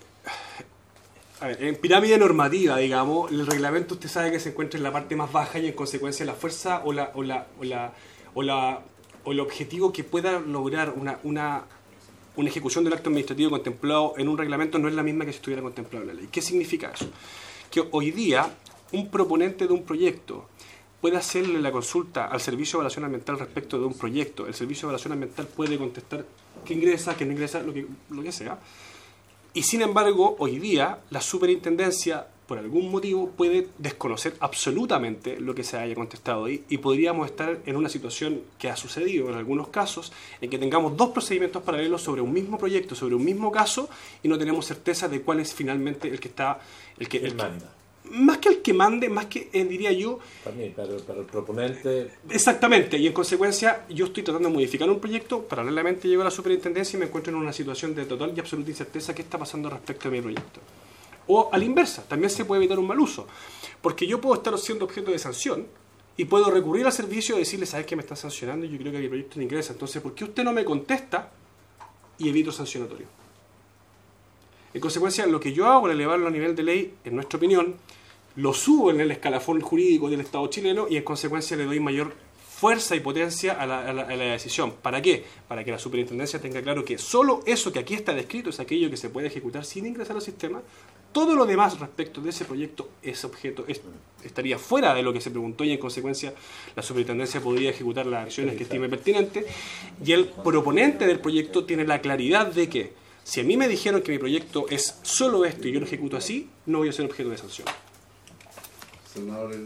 I: a ver, en pirámide normativa, digamos, el reglamento usted sabe que se encuentra en la parte más baja y en consecuencia la fuerza o la o la o la o la o el objetivo que pueda lograr una una una ejecución del acto administrativo contemplado en un reglamento no es la misma que si estuviera contemplado en la ley. ¿Qué significa eso? Que hoy día un proponente de un proyecto puede hacerle la consulta al Servicio de Evaluación Ambiental respecto de un proyecto. El Servicio de Evaluación Ambiental puede contestar que ingresa, que no ingresa, lo que, lo que sea. Y sin embargo, hoy día la superintendencia, por algún motivo, puede desconocer absolutamente lo que se haya contestado ahí, y podríamos estar en una situación que ha sucedido en algunos casos, en que tengamos dos procedimientos paralelos sobre un mismo proyecto, sobre un mismo caso, y no tenemos certeza de cuál es finalmente el que está... El que, el que
E: manda.
I: Más que el que mande, más que, eh, diría yo...
E: Para mí, para, para el proponente...
I: Exactamente, y en consecuencia yo estoy tratando de modificar un proyecto, paralelamente llego a la superintendencia y me encuentro en una situación de total y absoluta incerteza qué está pasando respecto a mi proyecto. O a la inversa, también se puede evitar un mal uso, porque yo puedo estar siendo objeto de sanción y puedo recurrir al servicio y decirle, ¿sabes qué me está sancionando? Yo creo que mi proyecto no ingresa, entonces ¿por qué usted no me contesta? Y evito sancionatorio. En consecuencia, lo que yo hago al elevarlo a nivel de ley, en nuestra opinión, lo subo en el escalafón jurídico del Estado chileno y en consecuencia le doy mayor fuerza y potencia a la, a la, a la decisión. ¿Para qué? Para que la superintendencia tenga claro que solo eso que aquí está descrito es aquello que se puede ejecutar sin ingresar al sistema. Todo lo demás respecto de ese proyecto es objeto, es, estaría fuera de lo que se preguntó y en consecuencia la superintendencia podría ejecutar las acciones que estime pertinente, y el proponente del proyecto tiene la claridad de que si a mí me dijeron que mi proyecto es solo esto y yo lo ejecuto así, no voy a ser objeto de sanción.
C: Senador, el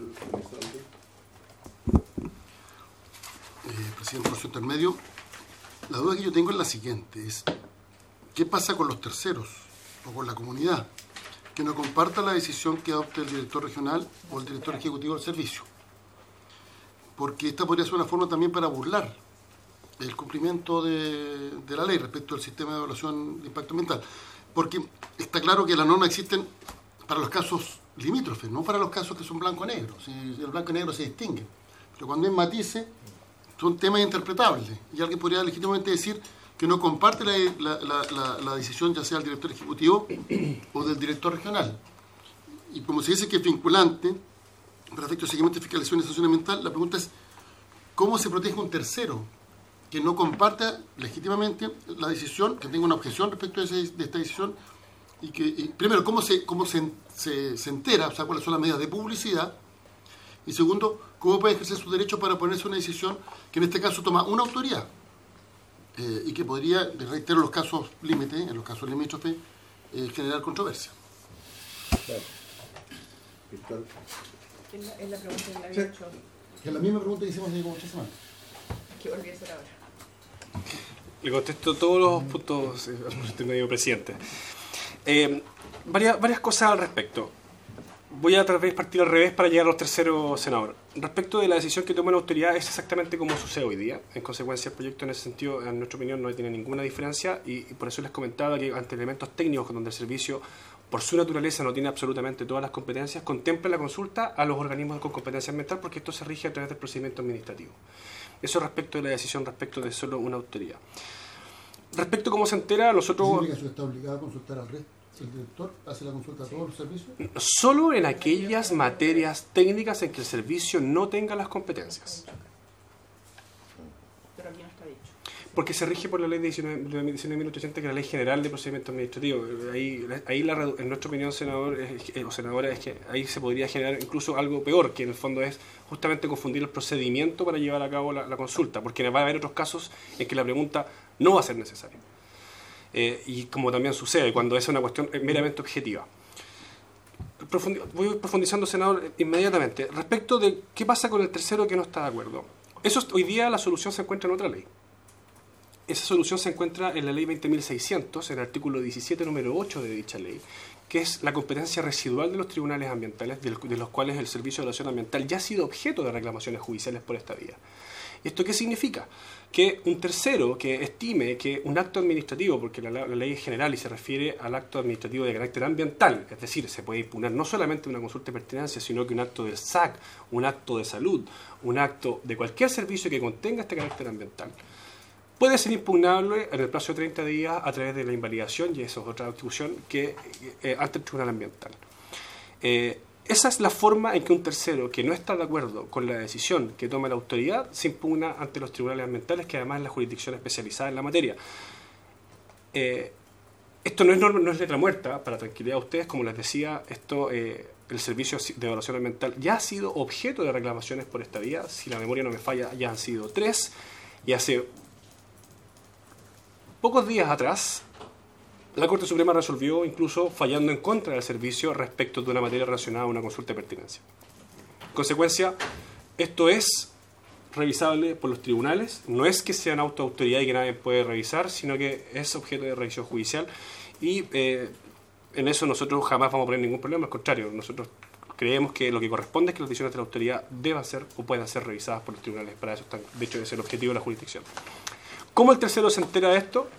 G: Eh, presidente, por su intermedio, la duda que yo tengo es la siguiente, es ¿qué pasa con los terceros o con la comunidad que no comparta la decisión que adopte el director regional o el director ejecutivo del servicio? Porque esta podría ser una forma también para burlar el cumplimiento de, de la ley respecto al sistema de evaluación de impacto ambiental. Porque está claro que las normas existen para los casos limítrofes, no para los casos que son blanco-negro. Si el blanco-negro se distingue. Pero cuando hay matices, son temas interpretables. Y alguien podría legítimamente decir que no comparte la, la, la, la, la decisión ya sea del director ejecutivo o del director regional. Y como se dice que es vinculante, para efectos de seguimiento, fiscalización y sanción ambiental, la pregunta es, ¿cómo se protege un tercero que no comparta legítimamente la decisión, que tenga una objeción respecto de, ese, de esta decisión? Y que, y, primero, ¿cómo, se, cómo se, se, se entera? O sea, ¿cuáles son las medidas de publicidad? Y segundo, ¿cómo puede ejercer su derecho para oponerse a una decisión que en este caso toma una autoridad? Eh, y que podría, reitero, en los casos límite, en los casos limítrofes, eh, generar controversia.
C: Claro.
A: Es la, es la pregunta que le había hecho.
G: Es la misma pregunta que hicimos hace como ocho semanas.
A: Que volví a hacer ahora.
I: Le contesto todos los puntos, eh, medio presidente. Eh, varias, varias cosas al respecto. Voy a tal vez partir al revés para llegar a los terceros, senador. Respecto de la decisión que toma la autoridad, es exactamente como sucede hoy día. En consecuencia, el proyecto en ese sentido, en nuestra opinión, no tiene ninguna diferencia y, y por eso les comentaba que ante elementos técnicos donde el servicio, por su naturaleza, no tiene absolutamente todas las competencias, contempla la consulta a los organismos con competencia ambiental porque esto se rige a través del procedimiento administrativo. Eso respecto de la decisión respecto de solo una autoridad. Respecto a cómo se entera, nosotros...
G: ¿Significa que eso está obligado a consultar al resto? ¿El director hace la consulta a todos los servicios?
I: Solo en aquellas materias técnicas en que el servicio no tenga las competencias.
A: Pero aquí no está dicho.
I: Porque se rige por la ley de diecinueve mil ochocientos, que es la ley general de procedimiento administrativo. Ahí, ahí la, en nuestra opinión, senador eh, o senadora, es que ahí se podría generar incluso algo peor, que en el fondo es justamente confundir el procedimiento para llevar a cabo la, la consulta, porque va a haber otros casos en que la pregunta no va a ser necesaria. Eh, y como también sucede cuando es una cuestión meramente objetiva. profundi- voy profundizando, senador, inmediatamente. Respecto de qué pasa con el tercero que no está de acuerdo. Eso hoy día la solución se encuentra en otra ley. Esa solución se encuentra en la ley veinte mil seiscientos, en el artículo diecisiete, número ocho de dicha ley, que es la competencia residual de los tribunales ambientales, de los cuales el Servicio de Evaluación Ambiental ya ha sido objeto de reclamaciones judiciales por esta vía. ¿Esto qué significa? Que un tercero que estime que un acto administrativo, porque la, la ley es general y se refiere al acto administrativo de carácter ambiental, es decir, se puede impugnar no solamente una consulta de pertinencia, sino que un acto del S A C, un acto de salud, un acto de cualquier servicio que contenga este carácter ambiental, puede ser impugnable en el plazo de treinta días a través de la invalidación, y eso es otra discusión, que eh, ante el Tribunal Ambiental. Eh, esa es la forma en que un tercero que no está de acuerdo con la decisión que toma la autoridad se impugna ante los tribunales ambientales, que además es la jurisdicción especializada en la materia. Eh, esto no es, norma, no es letra muerta, para tranquilidad de ustedes, como les decía, esto eh, el Servicio de Evaluación Ambiental ya ha sido objeto de reclamaciones por esta vía. Si la memoria no me falla, ya han sido tres, y hace pocos días atrás la Corte Suprema resolvió, incluso fallando en contra del servicio respecto de una materia relacionada a una consulta de pertinencia. En consecuencia, esto es revisable por los tribunales, no es que sean autoautoridad y que nadie puede revisar, sino que es objeto de revisión judicial, y eh, en eso nosotros jamás vamos a poner ningún problema, al contrario, nosotros creemos que lo que corresponde es que las decisiones de la autoridad deban ser o puedan ser revisadas por los tribunales. Para eso están, de hecho, es el objetivo de la jurisdicción. ¿Cómo el tercero se entera de esto?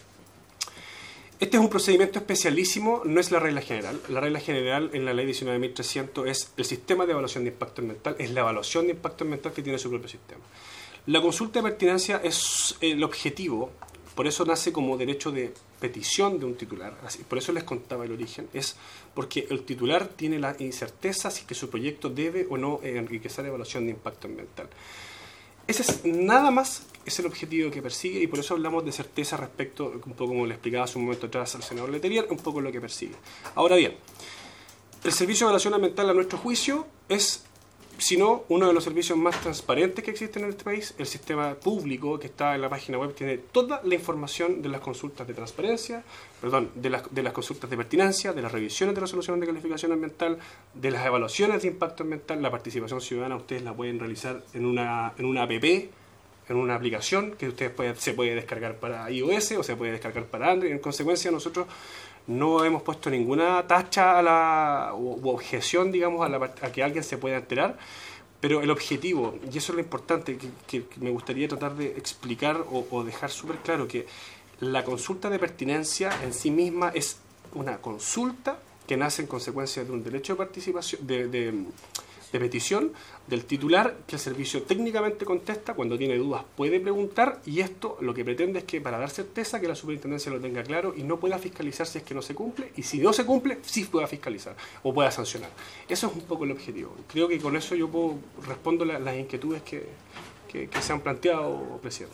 I: Este es un procedimiento especialísimo, no es la regla general. La regla general en la ley diecinueve mil trescientos es el sistema de evaluación de impacto ambiental, es la evaluación de impacto ambiental que tiene su propio sistema. La consulta de pertinencia es el objetivo, por eso nace como derecho de petición de un titular, así, por eso les contaba el origen, es porque el titular tiene la incerteza si que su proyecto debe o no enriquecer la evaluación de impacto ambiental. Ese es nada más es el objetivo que persigue, y por eso hablamos de certeza respecto, un poco como le explicaba hace un momento atrás al senador Letelier, un poco lo que persigue. Ahora bien, el Servicio de Evaluación Ambiental, a nuestro juicio, es, si no, uno de los servicios más transparentes que existen en este país. El sistema público que está en la página web tiene toda la información de las consultas de transparencia, perdón, de las, de las consultas de pertinencia, de las revisiones de resolución de calificación ambiental, de las evaluaciones de impacto ambiental. La participación ciudadana ustedes la pueden realizar en una, en una app, en una aplicación que ustedes pueden, se puede descargar para iOS o se puede descargar para Android. En consecuencia, nosotros no hemos puesto ninguna tacha a la, u, u objeción, digamos, a, la, a que alguien se pueda enterar, pero el objetivo, y eso es lo importante que, que, que me gustaría tratar de explicar o, o dejar súper claro, que la consulta de pertinencia en sí misma es una consulta que nace en consecuencia de un derecho de participación, de, de, de petición del titular, que el servicio técnicamente contesta, cuando tiene dudas puede preguntar, y esto lo que pretende es que, para dar certeza, que la superintendencia lo tenga claro y no pueda fiscalizar si es que no se cumple, y si no se cumple, sí pueda fiscalizar o pueda sancionar. Eso es un poco el objetivo. Creo que con eso yo puedo respondo la, las inquietudes que, que, que se han planteado, presidente.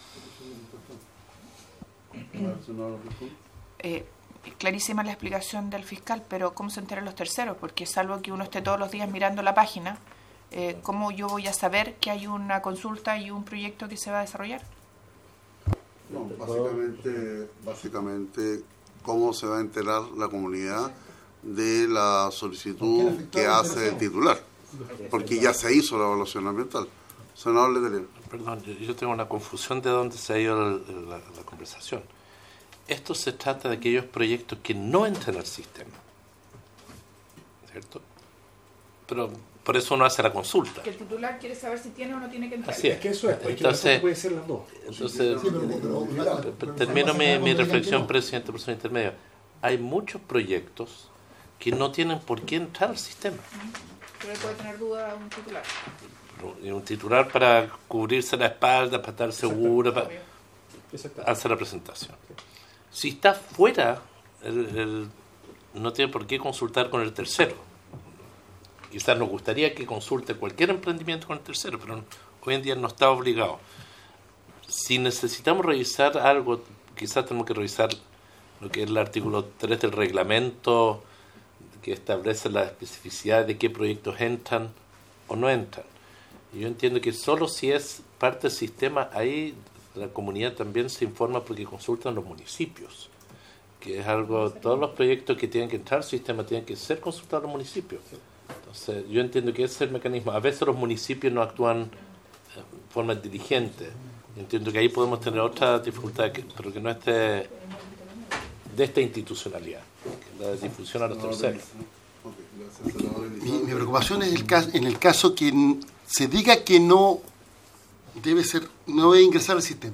A: Eh, clarísima la explicación del fiscal, pero ¿cómo se enteran los terceros? Porque salvo que uno esté todos los días mirando la página, eh, ¿cómo yo voy a saber que hay una consulta y un proyecto que se va a desarrollar?
C: No, básicamente, básicamente, ¿cómo se va a enterar la comunidad de la solicitud que hace el titular? Porque ya se hizo la evaluación ambiental. Senador Letelier.
E: Perdón, yo, yo tengo una confusión de dónde se ha ido la, la, la conversación. Esto se trata de aquellos proyectos que no entran al sistema, ¿cierto? Pero por eso uno hace la consulta.
A: Que el titular quiere saber si tiene o no tiene que entrar.
E: Así es.
F: Es que eso es, porque
E: Entonces,
F: puede ser las dos.
E: Entonces,
G: Sí, pero- pero- pero- pero-
E: termino mi, mi
G: pero-
E: reflexión, presidente, persona intermedia. Hay muchos proyectos que no tienen por qué entrar al sistema.
A: Pero él puede tener duda un titular.
E: Y un titular para cubrirse la espalda, para estar seguro, para hacer la presentación. Si está fuera, el, el, no tiene por qué consultar con el tercero. Quizás nos gustaría que consulte cualquier emprendimiento con el tercero, pero hoy en día no está obligado. Si necesitamos revisar algo, quizás tenemos que revisar lo que es el artículo tres del reglamento, que establece la especificidad de qué proyectos entran o no entran. Y yo entiendo que solo si es parte del sistema, ahí la comunidad también se informa porque consultan los municipios. que es algo, todos los proyectos que tienen que entrar al sistema tienen que ser consultados a los municipios. Entonces, yo entiendo que ese es el mecanismo. A veces los municipios no actúan de forma diligente. Entiendo que ahí podemos tener otra dificultad, que, pero que no es de, de esta institucionalidad, que la difusión a los terceros.
G: Mi, mi preocupación es el caso, en el caso que se diga que no debe ser, no debe ingresar al sistema.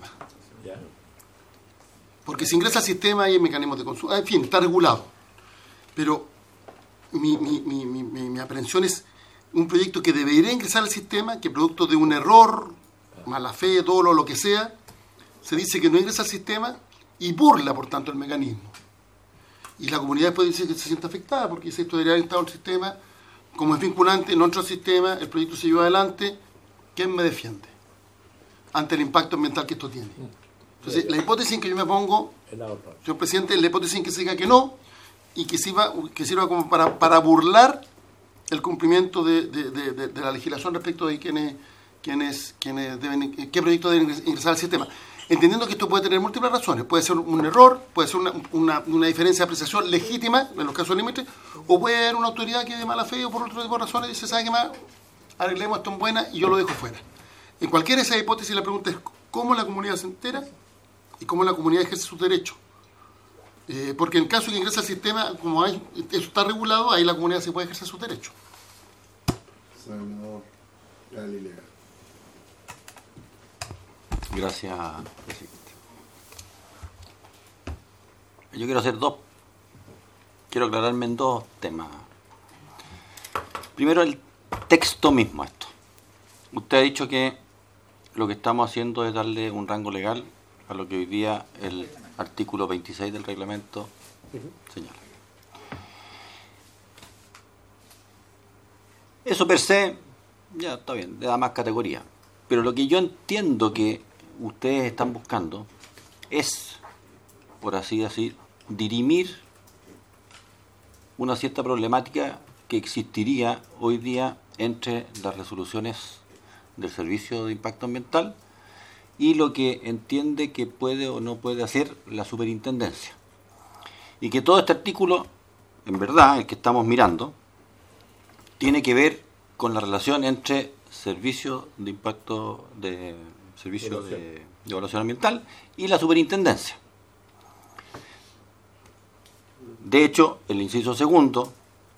G: Porque si ingresa al sistema hay mecanismos de consulta, en fin, está regulado. Pero mi, mi, mi, mi, mi aprehensión es un proyecto que debería ingresar al sistema, que producto de un error, mala fe, dolo, lo que sea, se dice que no ingresa al sistema y burla, por tanto, el mecanismo. Y la comunidad después dice que se siente afectada, porque dice esto debería haber entrado al sistema, como es vinculante, no entró al sistema, el proyecto se llevó adelante, ¿quién me defiende? Ante el impacto ambiental que esto tiene. Entonces, la hipótesis en que yo me pongo, señor presidente, es la hipótesis en que se diga que no, y que sirva, que sirva como para, para burlar el cumplimiento de, de, de, de, de la legislación respecto de quiénes, quiénes, quiénes deben, qué proyectos deben ingresar al sistema. Entendiendo que esto puede tener múltiples razones. Puede ser un error, puede ser una, una, una diferencia de apreciación legítima, en los casos límites, o puede haber una autoridad que de mala fe o por otro tipo de razones dice, ¿sabe qué más? Arreglemos esto en buena y yo lo dejo fuera. En cualquiera de esas hipótesis la pregunta es cómo la comunidad se entera y cómo la comunidad ejerce sus derechos. Eh, porque en el caso de que ingrese al sistema, como hay, eso está regulado, ahí la comunidad se puede ejercer sus derechos.
C: Senador Galilea.
F: Gracias, presidente. Yo quiero hacer dos, quiero aclararme en dos temas. Primero, el texto mismo esto. Usted ha dicho que lo que estamos haciendo es darle un rango legal a lo que hoy día el artículo veintiséis del reglamento señala. Eso per se, ya está bien, le da más categoría. Pero lo que yo entiendo que ustedes están buscando es, por así decir, dirimir una cierta problemática que existiría hoy día entre las resoluciones del Servicio de Impacto Ambiental y lo que entiende que puede o no puede hacer la superintendencia. Y que todo este artículo, en verdad, el que estamos mirando, tiene que ver con la relación entre Servicio de Impacto de Servicio de, de Evaluación Ambiental y la superintendencia. De hecho, el inciso segundo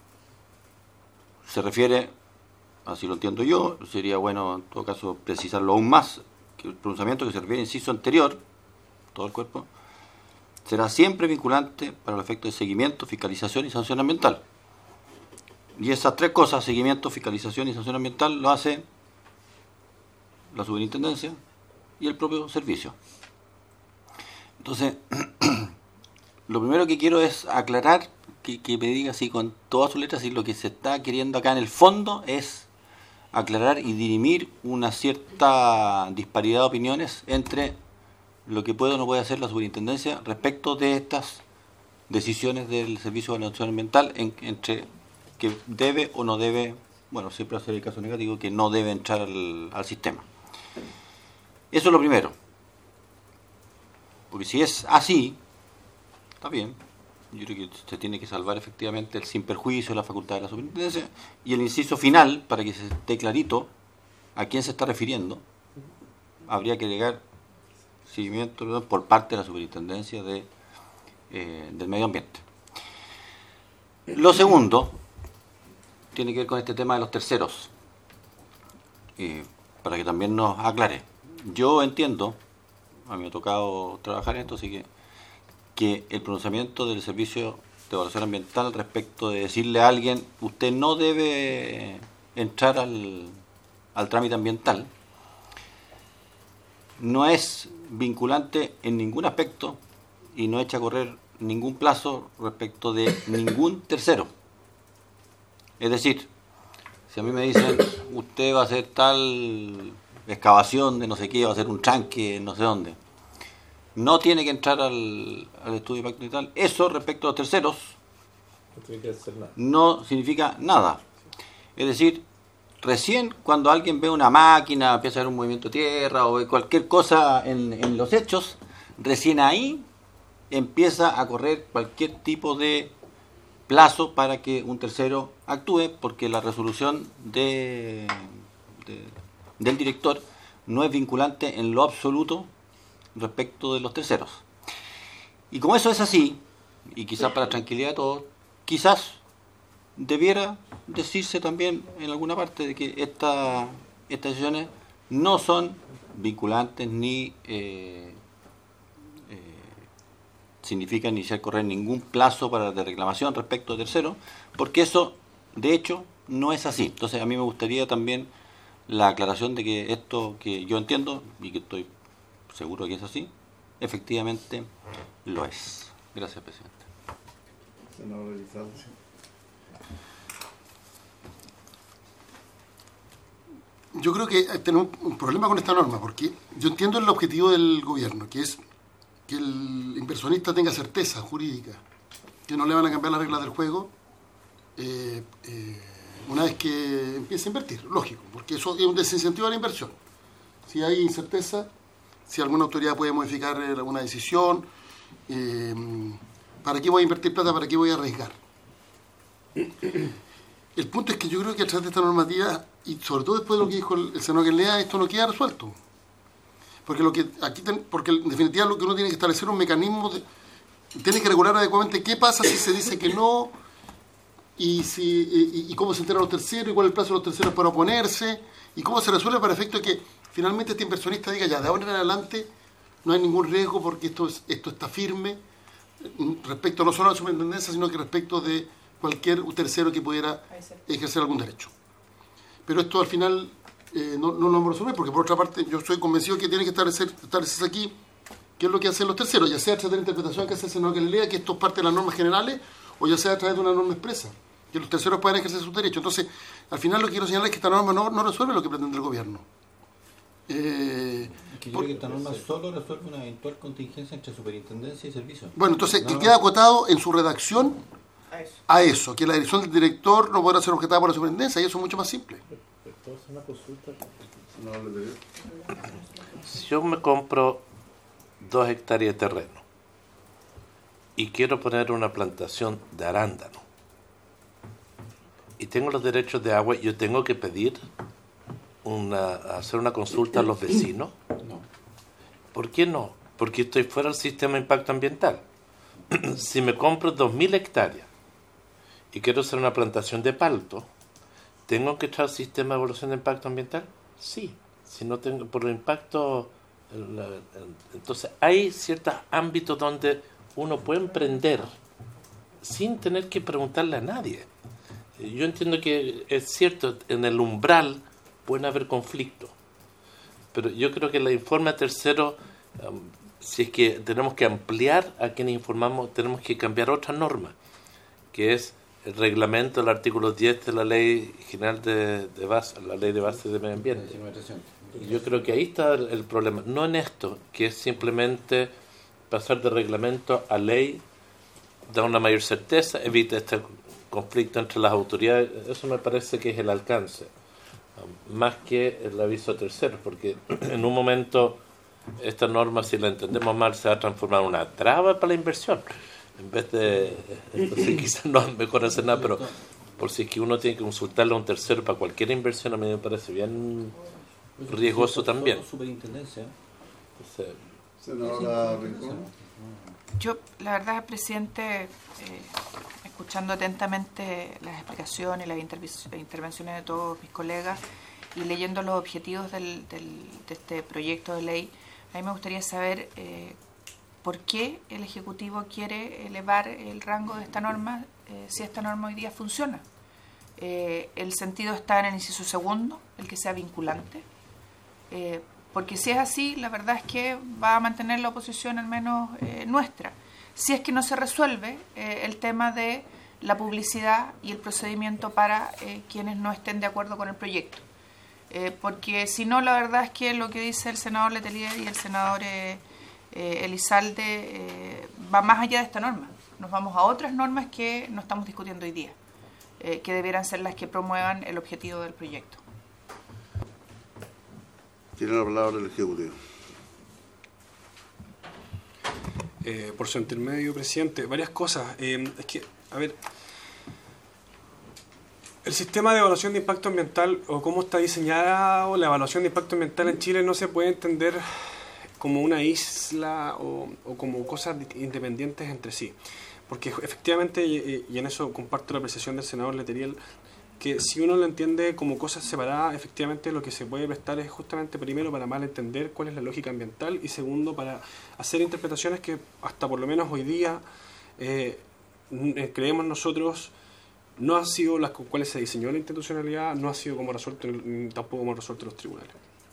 F: se refiere, así lo entiendo yo, sería bueno en todo caso precisarlo aún más, que el pronunciamiento que se refiere al inciso anterior, todo el cuerpo, será siempre vinculante para el efecto de seguimiento, fiscalización y sanción ambiental. Y esas tres cosas, seguimiento, fiscalización y sanción ambiental, lo hace la superintendencia y el propio servicio. Entonces, lo primero que quiero es aclarar, que, que me diga así con todas sus letras, si lo que se está queriendo acá en el fondo es aclarar y dirimir una cierta disparidad de opiniones entre lo que puede o no puede hacer la superintendencia respecto de estas decisiones del Servicio de Evaluación Ambiental, en, entre que debe o no debe, bueno, siempre va a ser el caso negativo, que no debe entrar al, al sistema. Eso es lo primero. Porque si es así, está bien. Yo creo que se tiene que salvar efectivamente el sin perjuicio de la facultad de la superintendencia. Y el inciso final, para que se esté clarito a quién se está refiriendo, habría que agregar seguimiento, perdón, por parte de la superintendencia de, eh, del medio ambiente. Lo segundo tiene que ver con este tema de los terceros, eh, para que también nos aclare. Yo entiendo, a mí me ha tocado trabajar en esto, así que que el pronunciamiento del Servicio de Evaluación Ambiental respecto de decirle a alguien, usted no debe entrar al, al trámite ambiental, no es vinculante en ningún aspecto y no echa a correr ningún plazo respecto de ningún tercero. Es decir, si a mí me dicen, usted va a hacer tal excavación de no sé qué, va a hacer un tranque no sé dónde, no tiene que entrar al, al estudio de impacto ambiental. Eso respecto a los terceros
E: no tiene que hacer nada.
F: No significa nada. Es decir, recién cuando alguien ve una máquina, empieza a ver un movimiento de tierra o ve cualquier cosa en, en los hechos, recién ahí empieza a correr cualquier tipo de plazo para que un tercero actúe, porque la resolución de, de, del director no es vinculante en lo absoluto respecto de los terceros. Y como eso es así, y quizás para tranquilidad de todos, quizás debiera decirse también en alguna parte de que esta, estas decisiones no son vinculantes ni eh, eh, significan iniciar correr ningún plazo para de reclamación respecto de terceros, porque eso de hecho no es así. Entonces a mí me gustaría también la aclaración de que esto que yo entiendo y que estoy seguro que es así, efectivamente lo es. Gracias, presidente.
G: Yo creo que tenemos un problema con esta norma, porque yo entiendo el objetivo del gobierno, que es que el inversionista tenga certeza jurídica, que no le van a cambiar las reglas del juego eh, eh, una vez que empiece a invertir, lógico, porque eso es un desincentivo a la inversión. Si hay incerteza, si alguna autoridad puede modificar alguna decisión, eh, ¿para qué voy a invertir plata? ¿Para qué voy a arriesgar? El punto es que yo creo que a través de esta normativa, y sobre todo después de lo que dijo el, el senador que lea, esto no queda resuelto. Porque lo que aquí ten, porque en definitiva lo que uno tiene que establecer un mecanismo, de, tiene que regular adecuadamente qué pasa si se dice que no, y, si, y, y cómo se enteran los terceros, y cuál es el plazo de los terceros para oponerse, y cómo se resuelve para efecto de que finalmente este inversionista diga, ya, de ahora en adelante no hay ningún riesgo porque esto, es, esto está firme, respecto no solo a la superintendencia, sino que respecto de cualquier tercero que pudiera ejercer algún derecho. Pero esto al final eh, no, no lo vamos a resolver, porque por otra parte yo estoy convencido que tiene que establecer, establecerse aquí qué es lo que hacen los terceros, ya sea a través de la interpretación que hace el senador que le lea, que esto es parte de las normas generales, o ya sea a través de una norma expresa, que los terceros puedan ejercer sus derechos. Entonces, al final lo que quiero señalar es que esta norma no, no resuelve lo que pretende el gobierno. Eh,
F: que yo creo que esta norma solo resuelve una eventual contingencia entre superintendencia y servicios.
G: Bueno, entonces,
F: no,
G: que
F: no.
G: queda acotado en su redacción
A: A eso.
G: a eso, que la dirección del director no podrá ser objetada por la superintendencia, y eso es mucho más simple.
E: Si yo me compro dos hectáreas de terreno y quiero poner una plantación de arándano y tengo los derechos de agua, yo tengo que pedir una, hacer una consulta a los vecinos.
F: No.
E: ¿Por qué no? Porque estoy fuera del sistema de impacto ambiental. Si me compro dos mil hectáreas y quiero hacer una plantación de palto, ¿tengo que echar sistema de evaluación de impacto ambiental? Sí. Si no tengo, por el impacto... La, entonces, hay ciertos ámbitos donde uno puede emprender sin tener que preguntarle a nadie. Yo entiendo que es cierto, en el umbral pueden haber conflictos, pero yo creo que la informe a tercero, um, si es que tenemos que ampliar a quienes informamos, tenemos que cambiar otra norma, que es el reglamento del artículo diez de la Ley General de, de Base, la Ley de Base de Medio Ambiente. Yo creo que ahí está el, el problema, no en esto, que es simplemente pasar de reglamento a ley, da una mayor certeza, evita este conflicto entre las autoridades. Eso me parece que es el alcance, más que el aviso a terceros, porque en un momento esta norma, si la entendemos mal, se va a transformar en una traba para la inversión. En vez de, entonces quizás no es mejor hacer nada, pero por si es que uno tiene que consultarle a un tercero para cualquier inversión, a mí me parece bien riesgoso también.
F: Superintendencia.
E: Entonces,
A: yo, la verdad, presidente, eh, escuchando atentamente las explicaciones y las interv- intervenciones de todos mis colegas y leyendo los objetivos del, del, de este proyecto de ley, a mí me gustaría saber eh, por qué el Ejecutivo quiere elevar el rango de esta norma eh, si esta norma hoy día funciona. Eh, el sentido está en el inciso segundo, el que sea vinculante. Eh, porque si es así, la verdad es que va a mantener la oposición al menos eh, nuestra. Si es que no se resuelve eh, el tema de la publicidad y el procedimiento para eh, quienes no estén de acuerdo con el proyecto. Eh, porque si no, la verdad es que lo que dice el senador Letelier y el senador eh, eh, Elizalde eh, va más allá de esta norma. Nos vamos a otras normas que no estamos discutiendo hoy día, eh, que debieran ser las que promuevan el objetivo del proyecto.
C: Tiene la palabra el Ejecutivo.
I: Eh, por su intermedio, presidente, varias cosas. Eh, es que, a ver, el sistema de evaluación de impacto ambiental o cómo está diseñada la evaluación de impacto ambiental en Chile no se puede entender como una isla o, o como cosas independientes entre sí. Porque efectivamente, y, y en eso comparto la apreciación del senador Leteriel, que si uno lo entiende como cosas separadas, efectivamente lo que se puede prestar es justamente primero para mal entender cuál es la lógica ambiental y segundo para hacer interpretaciones que hasta por lo menos hoy día eh, creemos nosotros no han sido las con cuales se diseñó la institucionalidad, no ha sido como resuelto, tampoco como resuelto los tribunales.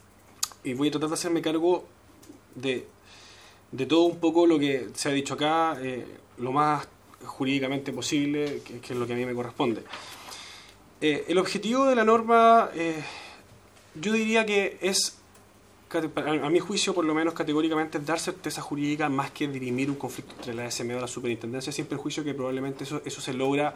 I: Y voy a tratar de hacerme cargo de, de todo un poco lo que se ha dicho acá, eh, lo más jurídicamente posible, que, que es lo que a mí me corresponde. Eh, el objetivo de la norma, eh, yo diría que es, a mi juicio por lo menos categóricamente, dar certeza jurídica más que dirimir un conflicto entre la S M O y la superintendencia, siempre el juicio que probablemente eso, eso se logra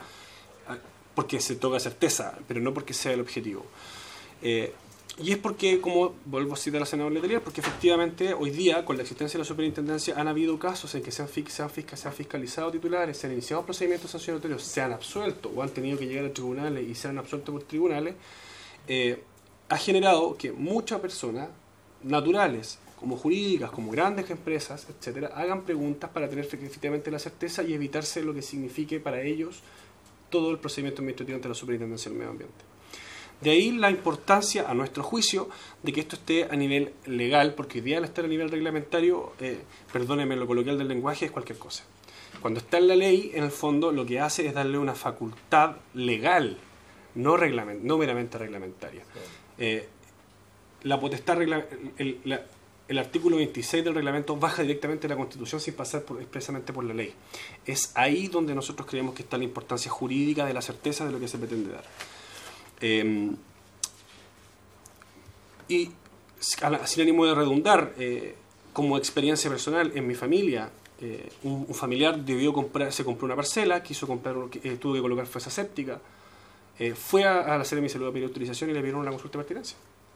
I: porque se toca certeza, pero no porque sea el objetivo. Eh, y es porque, como vuelvo a citar a la senadora Letelier, porque efectivamente hoy día, con la existencia de la superintendencia, han habido casos en que se han, se han, fiscal, se han fiscalizado titulares, se han iniciado procedimientos sancionatorios, se han absuelto o han tenido que llegar a tribunales y se han absuelto por tribunales, eh, ha generado que muchas personas naturales, como jurídicas, como grandes empresas, etcétera, hagan preguntas para tener efectivamente la certeza y evitarse lo que signifique para ellos todo el procedimiento administrativo ante la Superintendencia del Medio Ambiente. De ahí la importancia, a nuestro juicio, de que esto esté a nivel legal, porque hoy día al estar a nivel reglamentario, eh, perdónenme lo coloquial del lenguaje, es cualquier cosa. Cuando está en la ley, en el fondo, lo que hace es darle una facultad legal, no, reglament, no meramente reglamentaria. Eh, la potestad regla, el, la, el artículo veintiséis del reglamento baja directamente a la Constitución sin pasar por, expresamente por la ley. Es ahí donde nosotros creemos que está la importancia jurídica de la certeza de lo que se pretende dar. Eh, y sin ánimo de redundar, eh, como experiencia personal en mi familia, eh, un, un familiar debió comprar, se compró una parcela, quiso comprar, eh, tuvo que colocar fosa séptica, eh, fue a, a la Seremi de Salud a pedir autorización y le pidieron una consulta de pertinencia.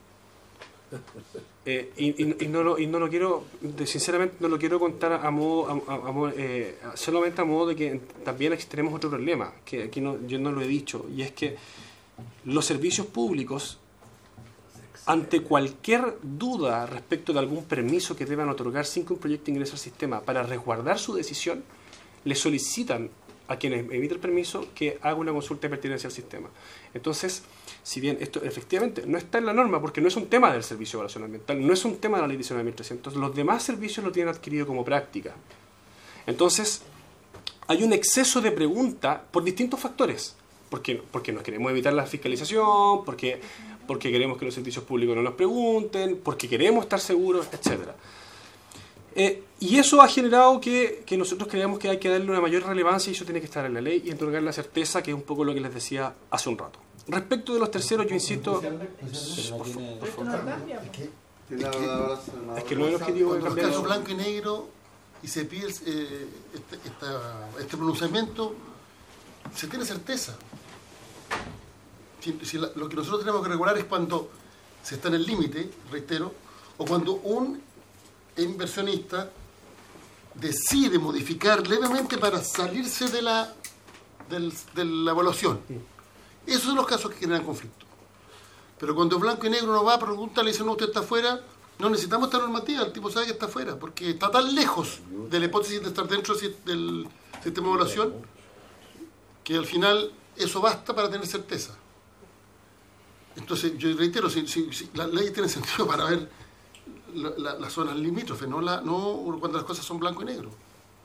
I: Eh, y, y, y, no lo, y no lo quiero, sinceramente no lo quiero contar a modo, a, a, a, eh, solamente a modo de que también aquí tenemos otro problema, que aquí no, yo no lo he dicho, y es que los servicios públicos, ante cualquier duda respecto de algún permiso que deban otorgar sin que un proyecto ingrese al sistema, para resguardar su decisión, le solicitan a quien emite el permiso que haga una consulta de pertinencia al sistema. Entonces, si bien esto efectivamente no está en la norma, porque no es un tema del Servicio de Evaluación Ambiental, no es un tema de la Ley diecinueve mil trescientos, los demás servicios lo tienen adquirido como práctica. Entonces, hay un exceso de pregunta por distintos factores. Porque, porque nos queremos evitar la fiscalización, porque, porque queremos que los servicios públicos no nos pregunten, porque queremos estar seguros, etcétera. Eh, y eso ha generado que, que nosotros creamos que hay que darle una mayor relevancia y eso tiene que estar en la ley y otorgar la certeza, que es un poco lo que les decía hace un rato. Respecto de los terceros, yo insisto... Por favor. Es que no es el objetivo de cambiar...
G: Cuando los casos blanco y negro y se pide eh, este, esta, este pronunciamiento, se tiene certeza. Si, si la, lo que nosotros tenemos que regular es cuando se está en el límite, reitero, o cuando un inversionista decide modificar levemente para salirse de la, del, de la evaluación. Esos son los casos que generan conflicto. Pero cuando blanco y negro no va a preguntar, le dicen, no, usted está afuera, no necesitamos esta normativa, el tipo sabe que está afuera, porque está tan lejos de la hipótesis de estar dentro del sistema de evaluación, que al final eso basta para tener certeza. Entonces, yo reitero, si, si, si la ley tiene sentido para ver la, la, las zonas limítrofes, no, la, no cuando las cosas son blanco y negro.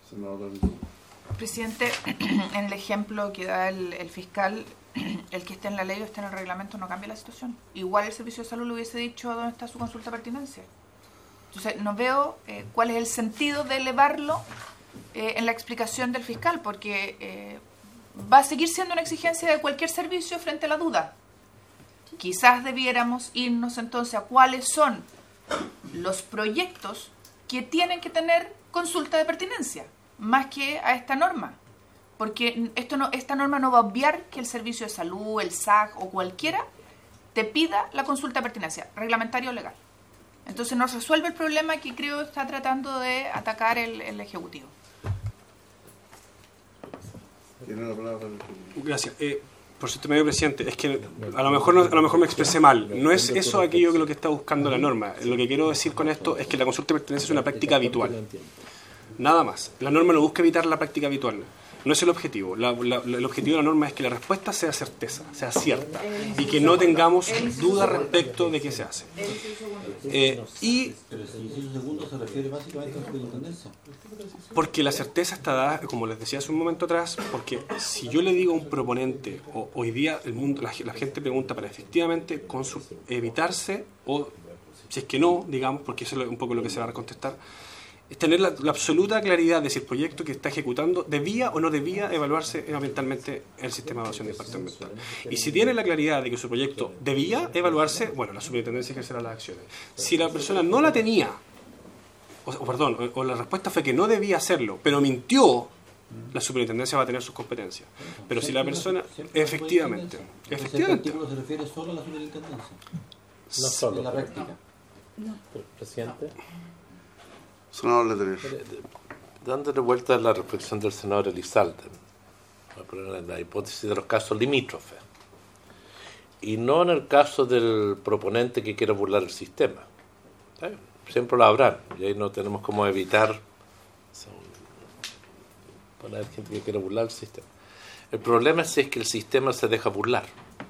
A: Presidente, en el ejemplo que da el, el fiscal, el que esté en la ley o esté en el reglamento no cambia la situación. Igual el Servicio de Salud le hubiese dicho dónde está su consulta de pertinencia. Entonces, no veo eh, cuál es el sentido de elevarlo eh, en la explicación del fiscal, porque eh, va a seguir siendo una exigencia de cualquier servicio frente a la duda. Quizás debiéramos irnos entonces a cuáles son los proyectos que tienen que tener consulta de pertinencia, más que a esta norma. Porque esto no, esta norma no va a obviar que el Servicio de Salud, el S A C o cualquiera te pida la consulta de pertinencia, reglamentaria o legal. Entonces no resuelve el problema que creo está tratando de atacar el, el Ejecutivo.
C: ¿Tiene la palabra?
I: Gracias. Eh, por cierto, medio presidente, es que a lo mejor no, a lo mejor me expresé mal. No es eso aquello que lo que está buscando la norma. Lo que quiero decir con esto es que la consulta de pertenencia es una práctica habitual. Nada más. La norma no busca evitar la práctica habitual. No es el objetivo. La, la, el objetivo de la norma es que la respuesta sea certeza, sea cierta, y que no tengamos duda respecto de qué se hace. Eh, y porque la certeza está dada, como les decía hace un momento atrás, porque si yo le digo a un proponente, o, hoy día el mundo, la, la gente pregunta para efectivamente consul, evitarse, o si es que no, digamos, porque eso es un poco lo que se va a contestar, es tener la, la absoluta claridad de si el proyecto que está ejecutando debía o no debía evaluarse ambientalmente en el sistema de evaluación de impacto ambiental. Y si tiene la claridad de que su proyecto debía evaluarse, bueno, la superintendencia ejercerá las acciones. Si la persona no la tenía, o, o perdón, o, o la respuesta fue que no debía hacerlo, pero mintió, la superintendencia va a tener sus competencias. Pero si la persona, efectivamente, efectivamente.
F: ¿El se refiere solo a la superintendencia?
E: No solo.
F: En la práctica.
H: No.
E: Presidente.
C: Senador Letelier.
E: Dándole vuelta a la reflexión del senador Elizalde, en la hipótesis de los casos limítrofes, y no en el caso del proponente que quiera burlar el sistema. ¿Sí? Siempre lo habrán, y ahí no tenemos cómo evitar poner gente que quiera burlar el sistema. El problema es si es que el sistema se deja burlar.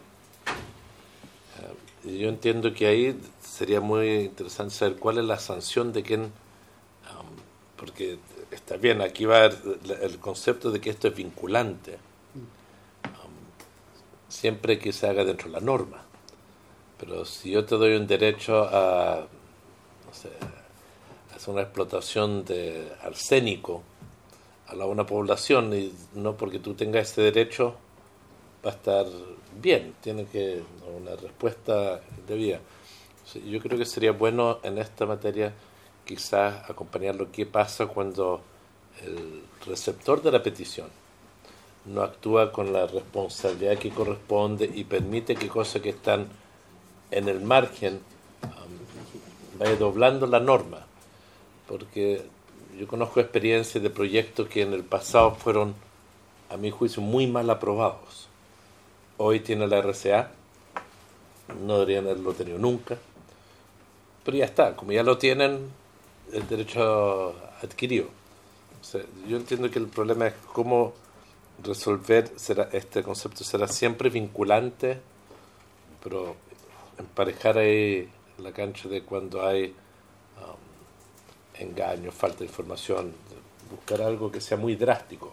E: Y yo entiendo que ahí sería muy interesante saber cuál es la sanción de quien... Porque está bien, aquí va el concepto de que esto es vinculante, um, siempre que se haga dentro de la norma. Pero si yo te doy un derecho a, no sé, a hacer una explotación de arsénico a la, una población, y no porque tú tengas ese derecho va a estar bien, tiene que una respuesta debida. Yo creo que sería bueno en esta materia quizás acompañar lo que pasa cuando el receptor de la petición no actúa con la responsabilidad que corresponde y permite que cosas que están en el margen um, vaya doblando la norma. Porque yo conozco experiencias de proyectos que en el pasado fueron, a mi juicio, muy mal aprobados. Hoy tiene la R C A, no deberían haberlo tenido nunca, pero ya está, como ya lo tienen, el derecho adquirido. O sea, yo entiendo que el problema es cómo resolver, será este concepto será siempre vinculante, pero emparejar ahí la cancha de cuando hay um, engaños, falta de información, buscar algo que sea muy drástico.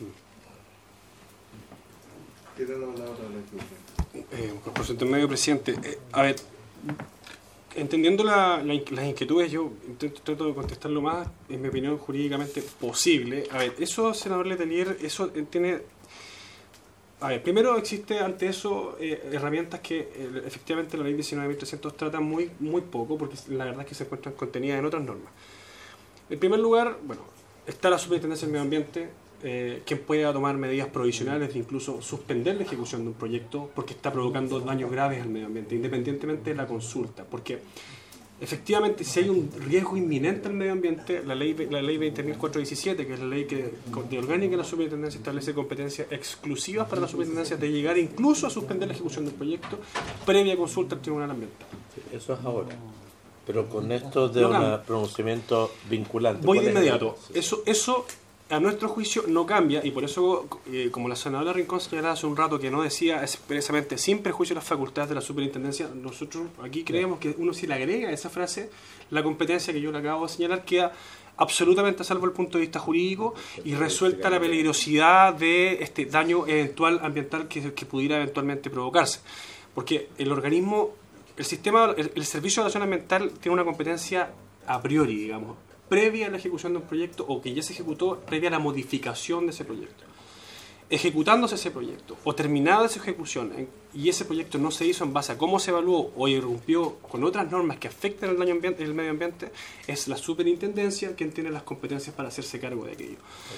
C: ¿Tiene la palabra la
I: Eh, por cierto, medio presidente, eh, a ver, entendiendo la, la, las inquietudes, yo intento, trato de contestar lo más, en mi opinión, jurídicamente posible. A ver, eso, senador Letelier, eso tiene... A ver, primero existe ante eso eh, herramientas que eh, efectivamente la ley diecinueve mil trescientos trata muy, muy poco, porque la verdad es que se encuentran contenidas en otras normas. En primer lugar, bueno, está la Superintendencia del Medio Ambiente, eh, quien pueda tomar medidas provisionales de incluso suspender la ejecución de un proyecto porque está provocando daños graves al medio ambiente, independientemente de la consulta. Porque efectivamente, si hay un riesgo inminente al medio ambiente, la ley, la ley veinte mil cuatrocientos diecisiete, que es la ley que, de orgánica de la superintendencia, establece competencias exclusivas para la superintendencia de llegar incluso a suspender la ejecución del proyecto previa consulta al Tribunal Ambiental.
E: Sí, eso es ahora. Pero con esto de un pronunciamiento vinculante.
I: Voy de inmediato. Eso, eso, a nuestro juicio, no cambia, y por eso, eh, como la senadora Rincón señalaba hace un rato que no decía expresamente sin prejuicio las facultades de la superintendencia, nosotros aquí creemos que uno, si le agrega a esa frase la competencia que yo le acabo de señalar, queda absolutamente a salvo el punto de vista jurídico y resuelta la peligrosidad de este daño eventual ambiental que, que pudiera eventualmente provocarse. Porque el organismo, el sistema, el, el Servicio de Evaluación Ambiental tiene una competencia a priori, digamos, previa a la ejecución de un proyecto o que ya se ejecutó previa a la modificación de ese proyecto. Ejecutándose ese proyecto o terminada esa ejecución y ese proyecto no se hizo en base a cómo se evaluó o irrumpió con otras normas que afectan el daño ambiente, el medio ambiente, es la superintendencia quien tiene las competencias para hacerse cargo de aquello.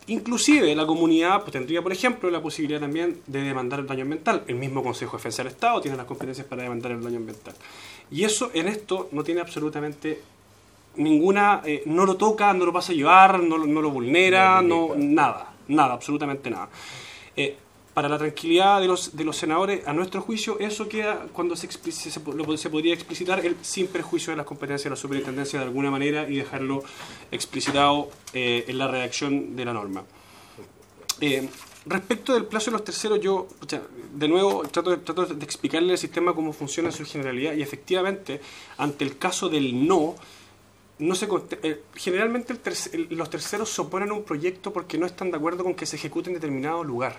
I: Inclusive la comunidad pues, tendría, por ejemplo, la posibilidad también de demandar el daño ambiental. El mismo Consejo de Defensa del Estado tiene las competencias para demandar el daño ambiental. Y eso en esto no tiene absolutamente ninguna, eh, no lo toca, no lo pasa a llevar, no, no lo vulnera, no, nada, nada, absolutamente nada. Eh, para la tranquilidad de los, de los senadores, a nuestro juicio, eso queda cuando se, se, se, lo, se podría explicitar el, sin perjuicio de las competencias de la superintendencia de alguna manera y dejarlo explicitado eh, en la redacción de la norma. Eh, respecto del plazo de los terceros, yo, o sea, de nuevo, trato de, trato de explicarle al sistema cómo funciona en su generalidad y efectivamente, ante el caso del no, no se eh, generalmente el tercer, el, los terceros se oponen a un proyecto porque no están de acuerdo con que se ejecute en determinado lugar.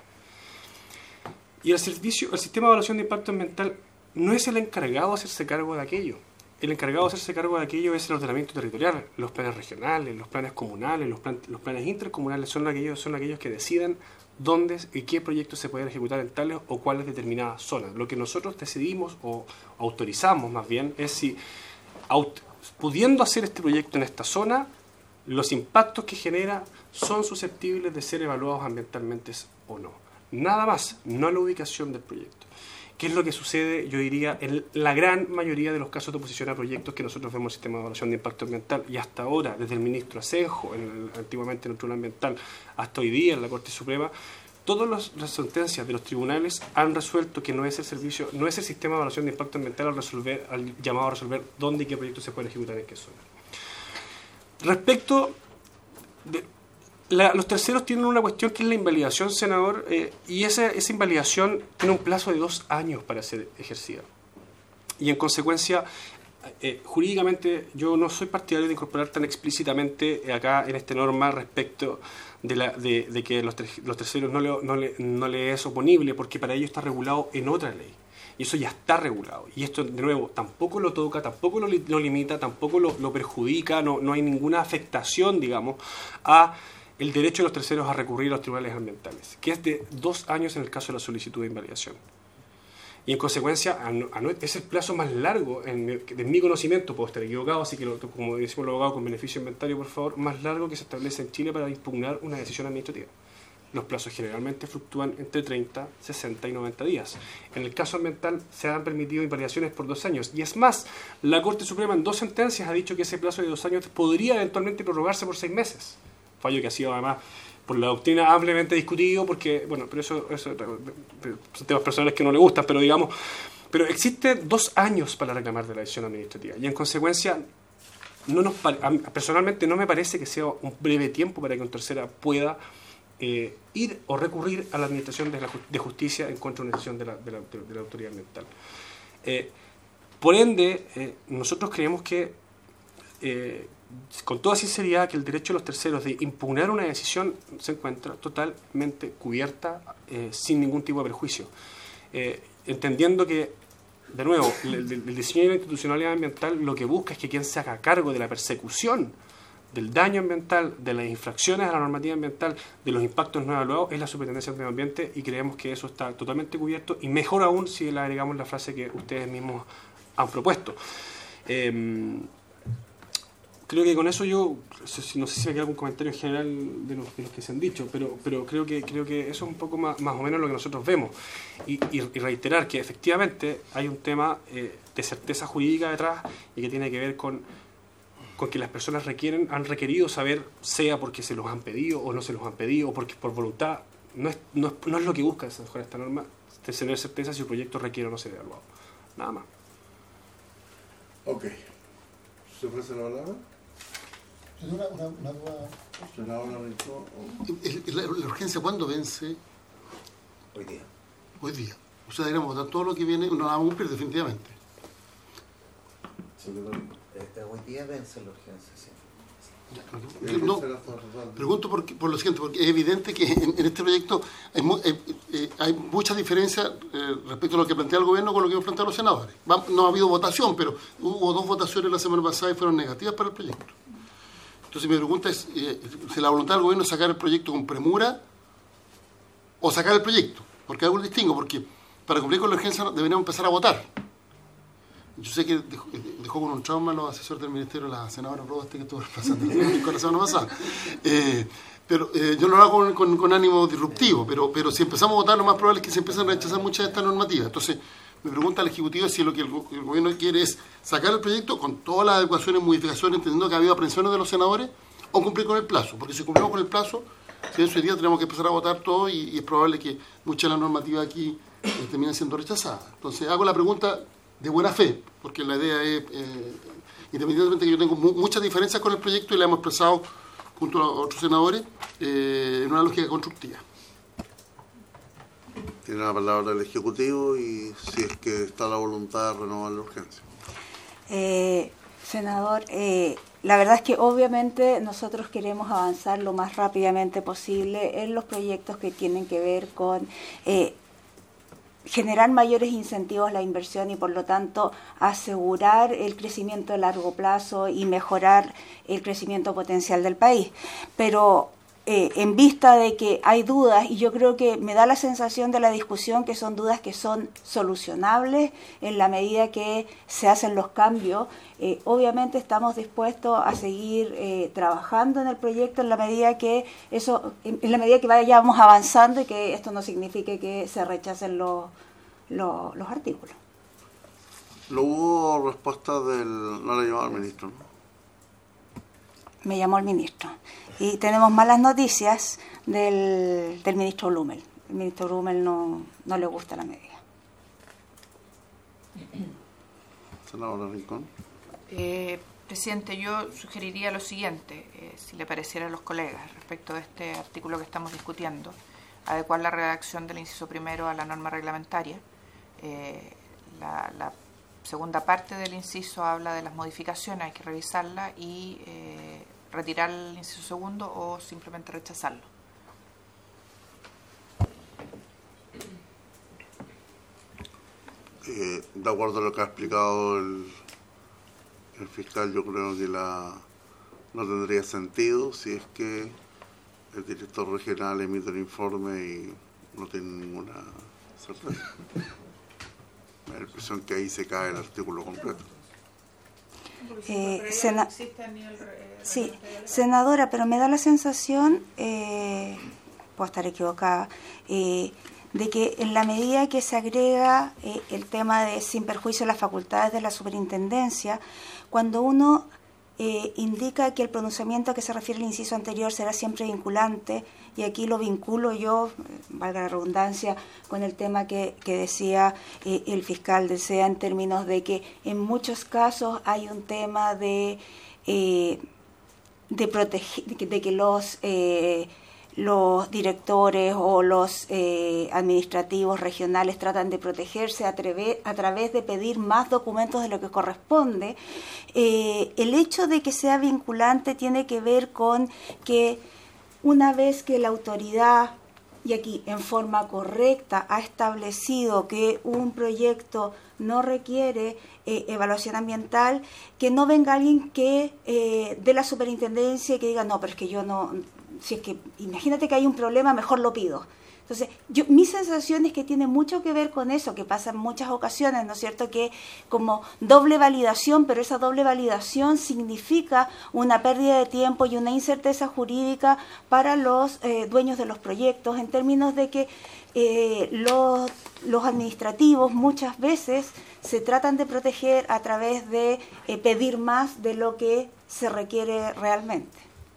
I: Y el servicio, el sistema de evaluación de impacto ambiental no es el encargado de hacerse cargo de aquello. El encargado de hacerse cargo de aquello es el ordenamiento territorial, los planes regionales, los planes comunales, los, plan, los planes intercomunales son aquellos, son aquellos que deciden dónde y qué proyectos se pueden ejecutar en tales o cuáles determinadas zonas. Lo que nosotros decidimos o autorizamos más bien es si, aut, pudiendo hacer este proyecto en esta zona, los impactos que genera son susceptibles de ser evaluados ambientalmente o no. Nada más, no la ubicación del proyecto. ¿Qué es lo que sucede, yo diría, en la gran mayoría de los casos de oposición a proyectos que nosotros vemos en el sistema de evaluación de impacto ambiental y hasta ahora, desde el ministro Asenjo, en el, antiguamente en el Tribunal Ambiental, hasta hoy día en la Corte Suprema, todas las, las sentencias de los tribunales han resuelto que no es el servicio, no es el sistema de evaluación de impacto ambiental al, resolver, al llamado a resolver dónde y qué proyectos se pueden ejecutar en qué zona. Respecto de... La, los terceros tienen una cuestión que es la invalidación, senador, eh, y esa, esa invalidación tiene un plazo de dos años para ser ejercida. Y en consecuencia, eh, jurídicamente yo no soy partidario de incorporar tan explícitamente acá en esta norma respecto de, la, de, de que los, ter, los terceros no le, no, le, no le es oponible, porque para ello está regulado en otra ley. Y eso ya está regulado. Y esto, de nuevo, tampoco lo toca, tampoco lo, lo limita, tampoco lo, lo perjudica, no, no hay ninguna afectación, digamos, a el derecho de los terceros a recurrir a los tribunales ambientales, que es de dos años en el caso de la solicitud de invalidación. Y en consecuencia, es el plazo más largo, en, de mi conocimiento, puedo estar equivocado, así que, lo, como decimos los abogados con beneficio inventario, por favor, más largo que se establece en Chile para impugnar una decisión administrativa. Los plazos generalmente fluctúan entre treinta, sesenta y noventa días. En el caso ambiental se han permitido invalidaciones por dos años. Y es más, la Corte Suprema en dos sentencias ha dicho que ese plazo de dos años podría eventualmente prorrogarse por seis meses. Fallo que ha sido además por la doctrina ampliamente discutido, porque, bueno, pero eso, eso son temas personales que no le gustan, pero digamos, pero existe dos años para reclamar de la decisión administrativa, y en consecuencia, no nos, personalmente no me parece que sea un breve tiempo para que un tercera pueda eh, ir o recurrir a la administración de, la, de justicia en contra de una decisión de la, de la, de la autoridad ambiental. Eh, por ende, eh, nosotros creemos que eh, con toda sinceridad que el derecho de los terceros de impugnar una decisión se encuentra totalmente cubierta eh, sin ningún tipo de perjuicio. Eh, entendiendo que, de nuevo, el, el, el diseño de la institucionalidad ambiental lo que busca es que quien se haga cargo de la persecución del daño ambiental, de las infracciones a la normativa ambiental, de los impactos no evaluados, es la Superintendencia del Medio Ambiente, y creemos que eso está totalmente cubierto, y mejor aún si le agregamos la frase que ustedes mismos han propuesto. Eh, Creo que con eso yo, no sé si me queda algún comentario en general de los, de los que se han dicho, pero, pero creo que creo que eso es un poco más, más o menos lo que nosotros vemos. Y, y, y reiterar que efectivamente hay un tema eh, de certeza jurídica detrás y que tiene que ver con, con que las personas requieren, han requerido saber, sea porque se los han pedido o no se los han pedido, o porque por voluntad, no es, no es, no es lo que busca esta norma, de tener certeza si el proyecto requiere o no ser evaluado. Nada más.
C: Ok. ¿Se ofrece la palabra?
G: Una, una, una duda.
C: ¿La,
G: la, la urgencia cuándo vence?
D: Hoy día.
G: Hoy día. O sea, digamos, todo lo que viene no la vamos a cumplir definitivamente.
D: Sí, hoy día vence la urgencia, sí.
G: No, pregunto por, por lo siguiente, porque es evidente que en, en este proyecto hay, eh, eh, hay muchas diferencias eh, respecto a lo que plantea el gobierno con lo que hemos planteado los senadores. Va, no ha habido votación, pero hubo dos votaciones la semana pasada y fueron negativas para el proyecto. Entonces mi pregunta es eh, si la voluntad del gobierno es sacar el proyecto con premura o sacar el proyecto, porque hay un distingo, porque para cumplir con la urgencia deberíamos empezar a votar. Yo sé que dejó, dejó con un trauma los asesores del Ministerio, la senadora Robaste, que estuvo pasando con la semana pasada. Eh, pero eh, yo no lo hago con, con, con ánimo disruptivo, pero, pero si empezamos a votar, lo más probable es que se empiecen a rechazar muchas de estas normativas. Entonces, me pregunta al Ejecutivo si lo que el, el gobierno quiere es sacar el proyecto con todas las adecuaciones y modificaciones, entendiendo que ha habido aprehensiones de los senadores, o cumplir con el plazo. Porque si cumplimos con el plazo, si en ese día tenemos que empezar a votar todo y, y es probable que muchas de las normativas aquí eh, terminen siendo rechazadas. Entonces, hago la pregunta de buena fe, porque la idea es, eh, independientemente de que yo tengo mu muchas diferencias con el proyecto y la hemos expresado junto a otros senadores, eh, en una lógica constructiva.
C: Tiene la palabra el Ejecutivo y si es que está la voluntad de renovar la urgencia.
H: Eh, senador, eh, la verdad es que obviamente nosotros queremos avanzar lo más rápidamente posible en los proyectos que tienen que ver con eh, generar mayores incentivos a la inversión y por lo tanto asegurar el crecimiento a largo plazo y mejorar el crecimiento potencial del país. Pero eh, en vista de que hay dudas, y yo creo que me da la sensación de la discusión que son dudas que son solucionables en la medida que se hacen los cambios, eh, obviamente estamos dispuestos a seguir eh, trabajando en el proyecto en la medida que eso, en, en la medida que vayamos avanzando y que esto no signifique que se rechacen los, los, los artículos.
C: ¿No hubo respuesta del... no le llamó al ministro, ¿no?
H: Me llamó el ministro. Y tenemos malas noticias del, del ministro Blumel. El ministro Blumel no, no le gusta la medida.
C: Senadora Rincón.
A: Eh, presidente, yo sugeriría lo siguiente, eh, si le pareciera a los colegas, respecto de este artículo que estamos discutiendo, adecuar la redacción del inciso primero a la norma reglamentaria. Eh, la, la segunda parte del inciso habla de las modificaciones, hay que revisarla y eh, retirar el inciso segundo o simplemente rechazarlo.
C: Eh, de acuerdo a lo que ha explicado el, el fiscal, yo creo que la no tendría sentido si es que el director regional emite el informe y no tiene ninguna certeza. Me da la impresión que ahí se cae el artículo completo.
H: Eh, sena sí, senadora, pero me da la sensación, eh, puedo estar equivocada, eh, de que en la medida que se agrega eh, el tema de sin perjuicio de las facultades de la superintendencia, cuando uno eh, indica que el pronunciamiento a que se refiere el inciso anterior será siempre vinculante, y aquí lo vinculo yo, valga la redundancia, con el tema que, que decía eh, el fiscal del C E A en términos de que en muchos casos hay un tema de, eh, de, proteger, de que los... Eh, los directores o los eh, administrativos regionales tratan de protegerse a, trave, a través de pedir más documentos de lo que corresponde. Eh, el hecho de que sea vinculante tiene que ver con que una vez que la autoridad, y aquí en forma correcta, ha establecido que un proyecto no requiere eh, evaluación ambiental, que no venga alguien que eh, de la superintendencia y que diga, no, pero es que yo no... Si es que imagínate que hay un problema, mejor lo pido. Entonces, yo, mi sensación es que tiene mucho que ver con eso, que pasa en muchas ocasiones, ¿no es cierto?, que como doble validación, pero esa doble validación significa una pérdida de tiempo y una incerteza jurídica para los eh, dueños de los proyectos, en términos de que eh, los, los administrativos muchas veces se tratan de proteger a través de eh, pedir más de lo que se requiere realmente.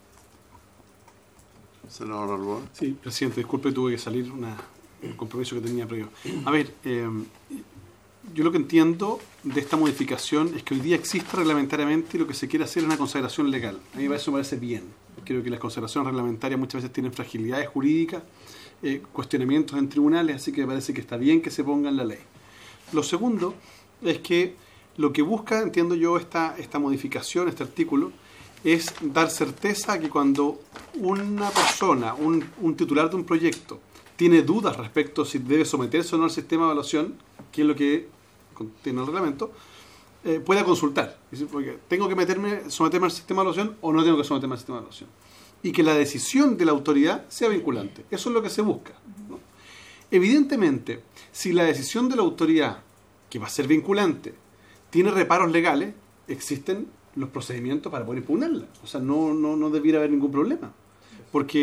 C: Senador Alboa.
B: Sí, presidente, disculpe, tuve que salir, una, un compromiso que tenía previo. A ver, eh, yo lo que entiendo de esta modificación es que hoy día existe reglamentariamente y lo que se quiere hacer es una consagración legal. A mí eso me parece bien. Creo que las consagraciones reglamentarias muchas veces tienen fragilidades jurídicas, eh, cuestionamientos en tribunales, así que me parece que está bien que se ponga en la ley. Lo segundo es que lo que busca, entiendo yo, esta, esta modificación, este artículo, es dar certeza a que cuando una persona, un, un titular de un proyecto, tiene dudas respecto a si debe someterse o no al sistema de evaluación, que es lo que contiene el reglamento, eh, pueda consultar. Es decir, porque tengo que meterme, someterme al sistema de evaluación o no tengo que someterme al sistema de evaluación. Y que la decisión de la autoridad sea vinculante. Eso es lo que se busca, ¿no? Evidentemente, si la decisión de la autoridad, que va a ser vinculante, tiene reparos legales, existen los procedimientos para poder impugnarla. O sea, no, no, no debiera haber ningún problema. Porque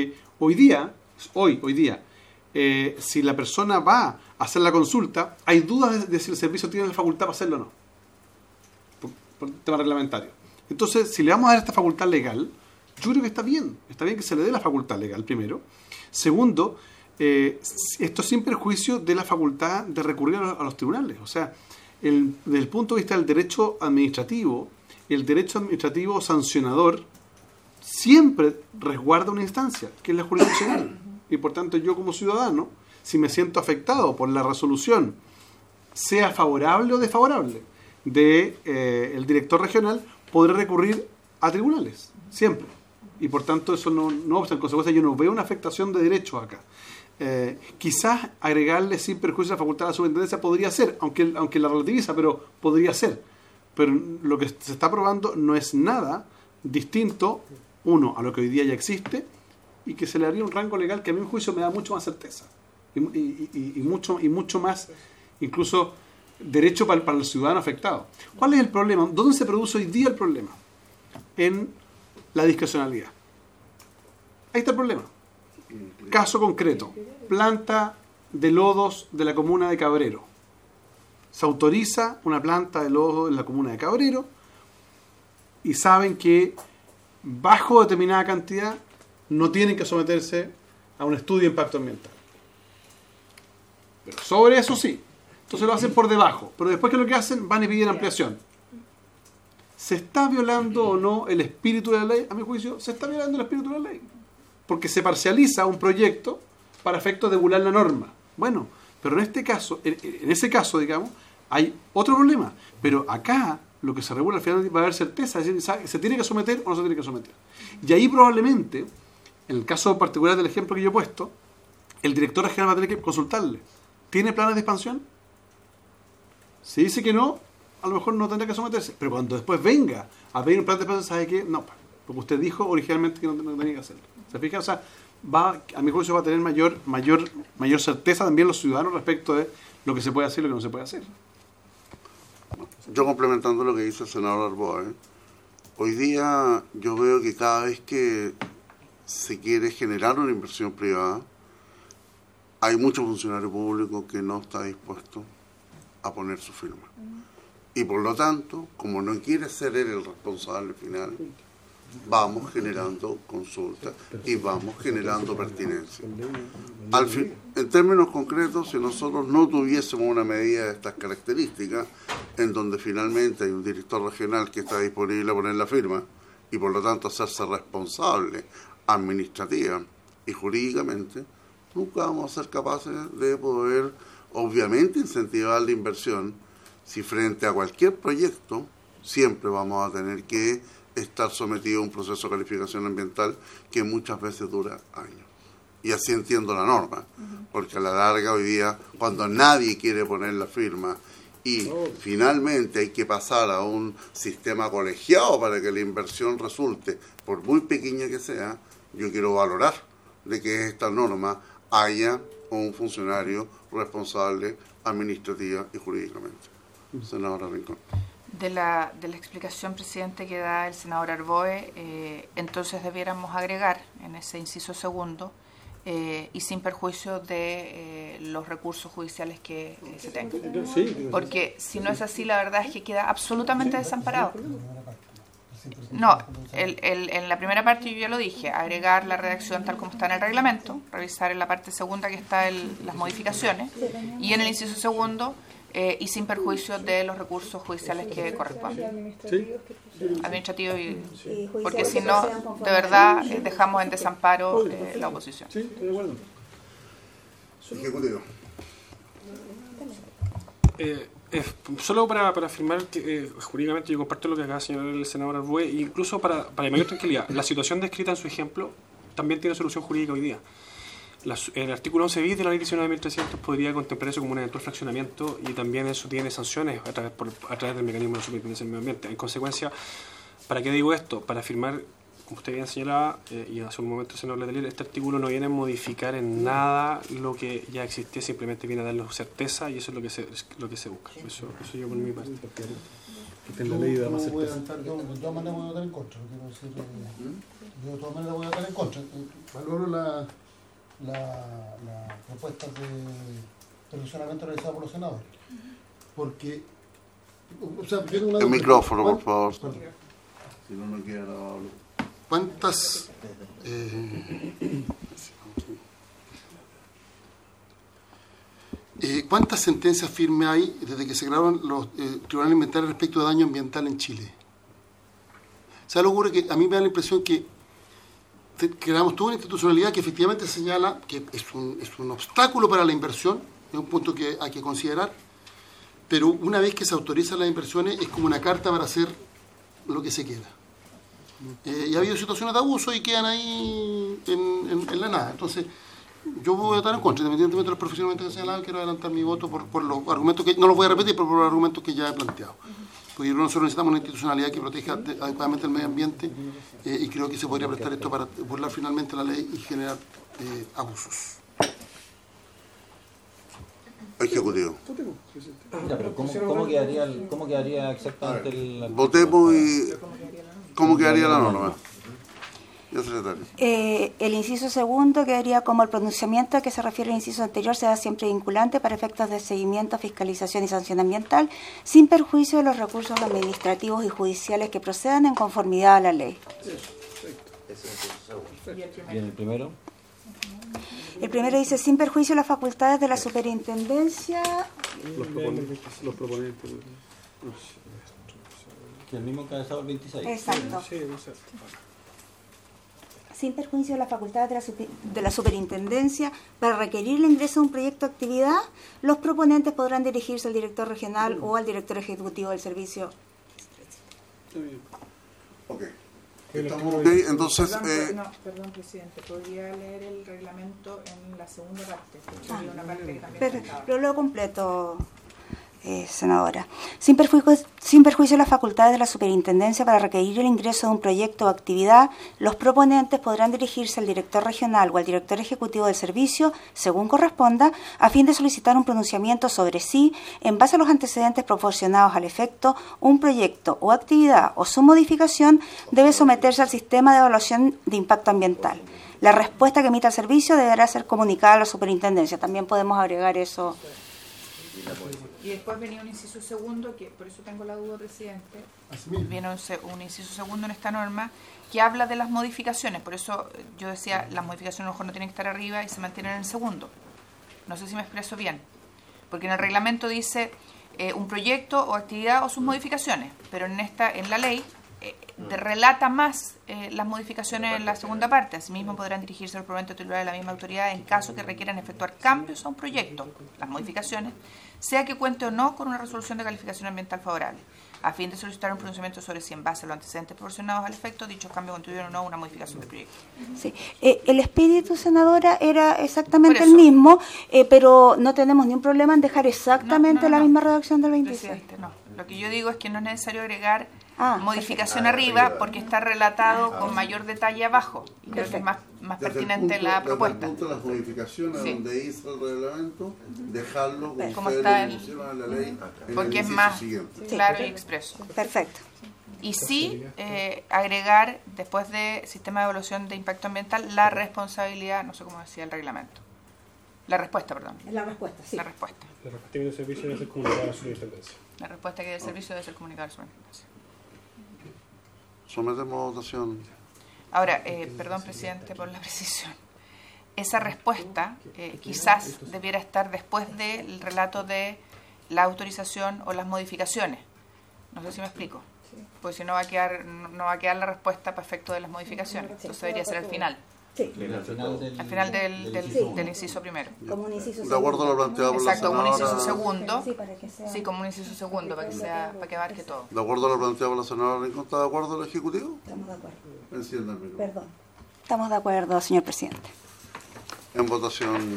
B: Hoy día, hoy, hoy día, eh, si la persona va a hacer la consulta, hay dudas de, de si el servicio tiene la facultad para hacerlo o no, por, por tema reglamentario. Entonces, si le vamos a dar esta facultad legal, yo creo que está bien, está bien que se le dé la facultad legal, primero. Segundo, eh, esto sin perjuicio de la facultad de recurrir a los, a los tribunales. O sea, el, desde el punto de vista del derecho administrativo, el derecho administrativo sancionador siempre resguarda una instancia, que es la jurisdiccional. Y por tanto, yo como ciudadano, si me siento afectado por la resolución, sea favorable o desfavorable, de eh, el director regional, podré recurrir a tribunales, siempre. Y por tanto, eso no, no obsta en consecuencia, yo no veo una afectación de derechos acá. Eh, quizás agregarle sin perjuicio la facultad a la superintendencia podría ser, aunque, aunque la relativiza, pero podría ser. Pero lo que se está aprobando no es nada distinto, uno, a lo que hoy día ya existe, y que se le daría un rango legal que a mi juicio me da mucho más certeza. Y, y, y, y, mucho, y mucho más, incluso, derecho para, para el ciudadano afectado. ¿Cuál es el problema? ¿Dónde se produce hoy día el problema? En la discrecionalidad. Ahí está el problema. Caso concreto. Planta de lodos de la comuna de Cabrero. Se autoriza una planta de lodo en la comuna de Cabrero y saben que bajo determinada cantidad no tienen que someterse a un estudio de impacto ambiental. Pero sobre eso sí. Entonces lo hacen por debajo. Pero después, ¿qué es lo que hacen? Van y piden ampliación. ¿Se está violando o no el espíritu de la ley? A mi juicio, se está violando el espíritu de la ley. Porque se parcializa un proyecto para efectos de burlar la norma. Bueno, pero en este caso, en, en ese caso, digamos, hay otro problema. Pero acá, lo que se regula al final va a haber certeza. Es decir, ¿se tiene que someter o no se tiene que someter? Y ahí probablemente, en el caso particular del ejemplo que yo he puesto, el director regional va a tener que consultarle. ¿Tiene planes de expansión? Si dice que no, a lo mejor no tendrá que someterse. Pero cuando después venga a pedir un plan de expansión, ¿sabe qué? No, porque usted dijo originalmente que no, no tenía que hacerlo. ¿Se fija? O sea, va, a mi juicio va a tener mayor, mayor, mayor certeza también los ciudadanos respecto de lo que se puede hacer y lo que no se puede hacer.
C: Yo complementando lo que dice el senador Arboe, hoy día yo veo que cada vez que se quiere generar una inversión privada, hay muchos funcionarios públicos que no están dispuestos a poner su firma. Y por lo tanto, como no quiere ser él el responsable final, vamos generando consultas y vamos generando pertinencia. Al fin, en términos concretos, si nosotros no tuviésemos una medida de estas características, en donde finalmente hay un director regional que está disponible a poner la firma y por lo tanto hacerse responsable administrativa y jurídicamente, nunca vamos a ser capaces de poder, obviamente, incentivar la inversión, si frente a cualquier proyecto siempre vamos a tener que estar sometido a un proceso de calificación ambiental que muchas veces dura años. Y así entiendo la norma, uh-huh. Porque a la larga hoy día, cuando nadie quiere poner la firma y oh. finalmente hay que pasar a un sistema colegiado para que la inversión resulte, por muy pequeña que sea, yo quiero valorar de que esta norma haya un funcionario responsable administrativa y jurídicamente. Uh-huh. Senadora Rincón.
A: De la, de la explicación, presidente, que da el senador Arboe, eh, entonces debiéramos agregar en ese inciso segundo eh, y sin perjuicio de eh, los recursos judiciales que eh, se tengan. Porque si no es así, la verdad es que queda absolutamente desamparado. No, el, el, en la primera parte yo ya lo dije, agregar la redacción tal como está en el reglamento, revisar en la parte segunda que está el, las modificaciones, y en el inciso segundo, Eh, y sin perjuicio de los recursos judiciales que corresponden.
B: ¿Sí?
A: Administrativo y, porque si no, de verdad, eh, dejamos en desamparo eh, la oposición.
B: Sí, estoy de acuerdo.
C: Ejecutivo.
I: Eh, eh, solo para, para afirmar que eh, jurídicamente yo comparto lo que acaba de señalar el senador Arboe, e incluso para, para mayor tranquilidad, la situación descrita en su ejemplo también tiene solución jurídica hoy día. La, el artículo once bis de la ley diecinueve mil trescientos podría contemplar eso como un eventual fraccionamiento y también eso tiene sanciones a través, por, a través del mecanismo de la superintendencia del medio ambiente. En consecuencia, ¿para qué digo esto? Para afirmar, como usted bien señalaba, eh, y hace un momento el senador Letelier, este artículo no viene a modificar en nada lo que ya existía, simplemente viene a darle certeza y eso es lo que se, lo que se busca. Eso, eso yo por mi parte.
B: que la ley da más
G: Yo, voy a
B: certeza.
G: votar- yo de todas maneras voy a votar en contra. no quiero decir, eh, yo de todas maneras voy a votar en contra. Eh, Valoro la, la, la propuesta de perfeccionamiento realizada por los senadores. Porque, o sea, tiene una
C: El micrófono, por favor.
G: Perdón.
C: Si no, no queda grabado.
G: ¿Cuántas eh, eh, cuántas sentencias firmes hay desde que se crearon los eh, tribunales ambientales respecto de daño ambiental en Chile? ¿Sabes lo que ocurre? Que a mí me da la impresión que te- creamos toda una institucionalidad que efectivamente señala que es un, es un obstáculo para la inversión, es un punto que hay que considerar, pero una vez que se autorizan las inversiones es como una carta para hacer lo que se quiera. Eh, y ha habido situaciones de abuso y quedan ahí en, en- en la nada. Entonces, yo voy a votar en contra, independientemente de los profesionales que señalaban, quiero adelantar mi voto por, por los argumentos que, no los voy a repetir, pero por los argumentos que ya he planteado. Porque nosotros necesitamos una institucionalidad que proteja de- adecuadamente el medio ambiente eh, y creo que se podría prestar esto para burlar finalmente la ley y generar eh, abusos.
C: Ejecutivo.
F: Ya, pero ¿cómo, cómo quedaría, el- cómo quedaría exactamente el...
C: Votemos y... ¿Cómo quedaría la norma? Ya, secretario.
H: Eh, el inciso segundo quedaría como el pronunciamiento al que se refiere el inciso anterior sea siempre vinculante para efectos de seguimiento, fiscalización y sanción ambiental, sin perjuicio de los recursos administrativos y judiciales que procedan en conformidad a la ley.
F: ¿Y en el primero?
H: El primero dice, sin perjuicio de las facultades de la superintendencia.
B: Los proponentes. Los proponentes.
F: Que el mismo encabezado el veintiséis.
H: Exacto.
I: Sí, no sé.
H: Sin perjuicio de las facultades de la, super- de la superintendencia para requerir el ingreso de un proyecto de actividad, los proponentes podrán dirigirse al director regional o al director ejecutivo del servicio.
C: Ok. Estamos ok, entonces...
A: Perdón,
C: Eh,
A: no, perdón, presidente, podría leer el reglamento en la segunda parte, porque había una parte que también
H: Pero,
A: faltaba.
H: pero lo completo, eh, senadora. Sin perjuicio, sin perjuicio de las facultades de la superintendencia para requerir el ingreso de un proyecto o actividad, los proponentes podrán dirigirse al director regional o al director ejecutivo del servicio, según corresponda, a fin de solicitar un pronunciamiento sobre si, en base a los antecedentes proporcionados al efecto, un proyecto o actividad o su modificación debe someterse al sistema de evaluación de impacto ambiental. La respuesta que emita el servicio deberá ser comunicada a la superintendencia. También podemos agregar eso.
A: Y después venía un inciso segundo, que por eso tengo la duda, presidente.
G: Así mismo.
A: Viene un, se- un inciso segundo en esta norma que habla de las modificaciones. Por eso eh, yo decía, las modificaciones a lo mejor no tienen que estar arriba y se mantienen en el segundo. No sé si me expreso bien. Porque en el reglamento dice eh, un proyecto o actividad o sus modificaciones. Pero en esta en la ley eh, de- relata más eh, las modificaciones en la segunda parte. Asimismo podrán dirigirse al proponente titular de la misma autoridad en caso que requieran efectuar cambios a un proyecto, las modificaciones, sea que cuente o no con una resolución de calificación ambiental favorable, a fin de solicitar un pronunciamiento sobre si en base a los antecedentes proporcionados al efecto dichos cambios contribuyen o no a una modificación del proyecto.
H: Sí. Eh, el espíritu, senadora, era exactamente
A: Por
H: el
A: eso.
H: mismo, eh, pero no tenemos ni un problema en dejar exactamente
A: No, no,
H: la
A: no.
H: misma redacción del veintiséis.
A: Presidente, no. Lo que yo digo es que no es necesario agregar
H: Ah,
A: modificación
C: perfecto.
A: arriba
C: Arriba.
A: porque está relatado con mayor detalle abajo. Y creo que es más, más
C: desde el
A: pertinente
C: punto-
A: la
C: desde
A: propuesta.
C: el punto de las modificaciones
A: Sí.
C: donde hizo el reglamento, dejarlo como
A: Como
C: ustedes
A: está
C: lo
A: en-
C: pusieron en la ley en
A: Porque
C: el
A: es
C: inciso
A: más
C: siguiente.
A: claro y expreso.
H: Perfecto.
A: Y sí, eh, agregar, después de sistema de evaluación de impacto ambiental, la responsabilidad, no sé cómo decía el reglamento. La respuesta, perdón.
H: La respuesta, sí.
A: La respuesta.
I: La respuesta del servicio debe ser comunicada a la superintendencia.
A: La respuesta que dé el servicio debe ser comunicada a la superintendencia.
C: Sometemos a votación.
A: Ahora, eh, perdón, presidente, por la precisión. Esa respuesta eh, quizás debiera estar después del relato de la autorización o las modificaciones. No sé si me explico. Pues si no va a quedar no no va a quedar la respuesta para efecto de las modificaciones. Entonces debería ser al final,
H: Sí,
F: Al final del,
A: al final del, del,
F: inciso
A: del inciso primero.
H: como un inciso
C: De acuerdo a lo planteado por la
A: Exacto, como un inciso
C: senadora.
A: segundo.
H: Sí, para que sea.
A: Sí, como un inciso segundo, para que sea, para que abarque todo.
C: De acuerdo a lo planteado por la senadora Rincón, ¿está de acuerdo el Ejecutivo?
H: Estamos de acuerdo.
C: Encienda el micrófono.
H: Perdón. Estamos de acuerdo, señor presidente.
C: En votación.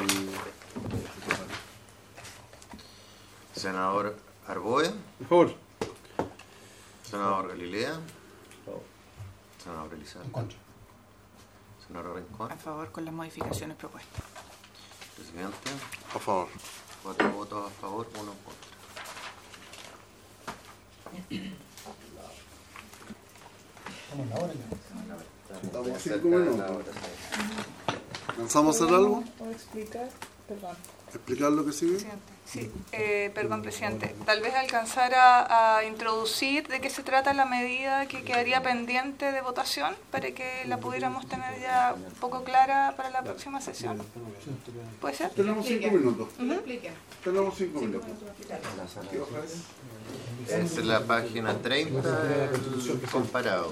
D: Senador Arboe,
B: Por favor.
D: senador Galilea, senador
G: En
D: Elizalde,
G: contra.
D: senador Rincón,
A: A favor con las modificaciones propuestas.
D: presidente,
C: A favor.
D: cuatro votos a favor, uno en contra.
G: Estamos en la hora ya.
C: Estamos a cinco minutos. ¿Pensamos hacer algo?
A: ¿Puedo explicar? Perdón.
C: ¿Explicar lo que sigue?
J: Sí, eh, perdón, presidente. Tal vez alcanzar a, a introducir de qué se trata la medida que quedaría pendiente de votación para que la pudiéramos tener ya un poco clara para la próxima sesión. ¿Puede ser?
C: Tenemos cinco minutos.
J: Uh-huh.
C: Tenemos cinco minutos.
D: Es la página treinta del comparado.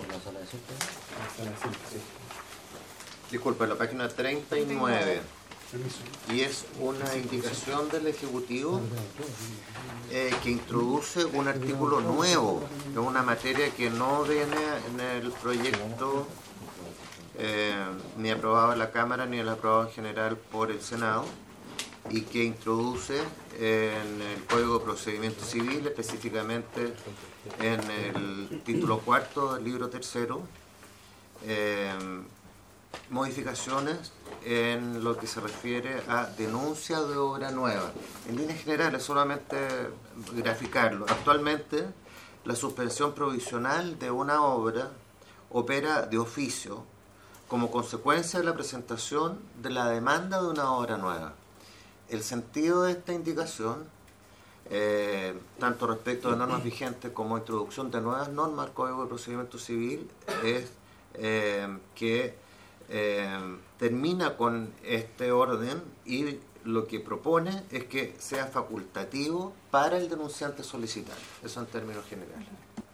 D: Disculpe, la página treinta y nueve. Y es una indicación del Ejecutivo eh, que introduce un artículo nuevo en una materia que no viene en el proyecto eh, ni aprobado en la Cámara ni aprobado en general por el Senado, y que introduce en el Código de Procedimiento Civil, específicamente en el título cuarto del libro tercero, eh, modificaciones en lo que se refiere a denuncia de obra nueva. En líneas generales, solamente graficarlo. Actualmente, la suspensión provisional de una obra opera de oficio como consecuencia de la presentación de la demanda de una obra nueva. El sentido de esta indicación, eh, tanto respecto de normas vigentes como introducción de nuevas normas al Código de Procedimiento Civil, es eh, que Eh, termina con este orden y lo que propone es que sea facultativo para el denunciante solicitar. Eso en términos generales.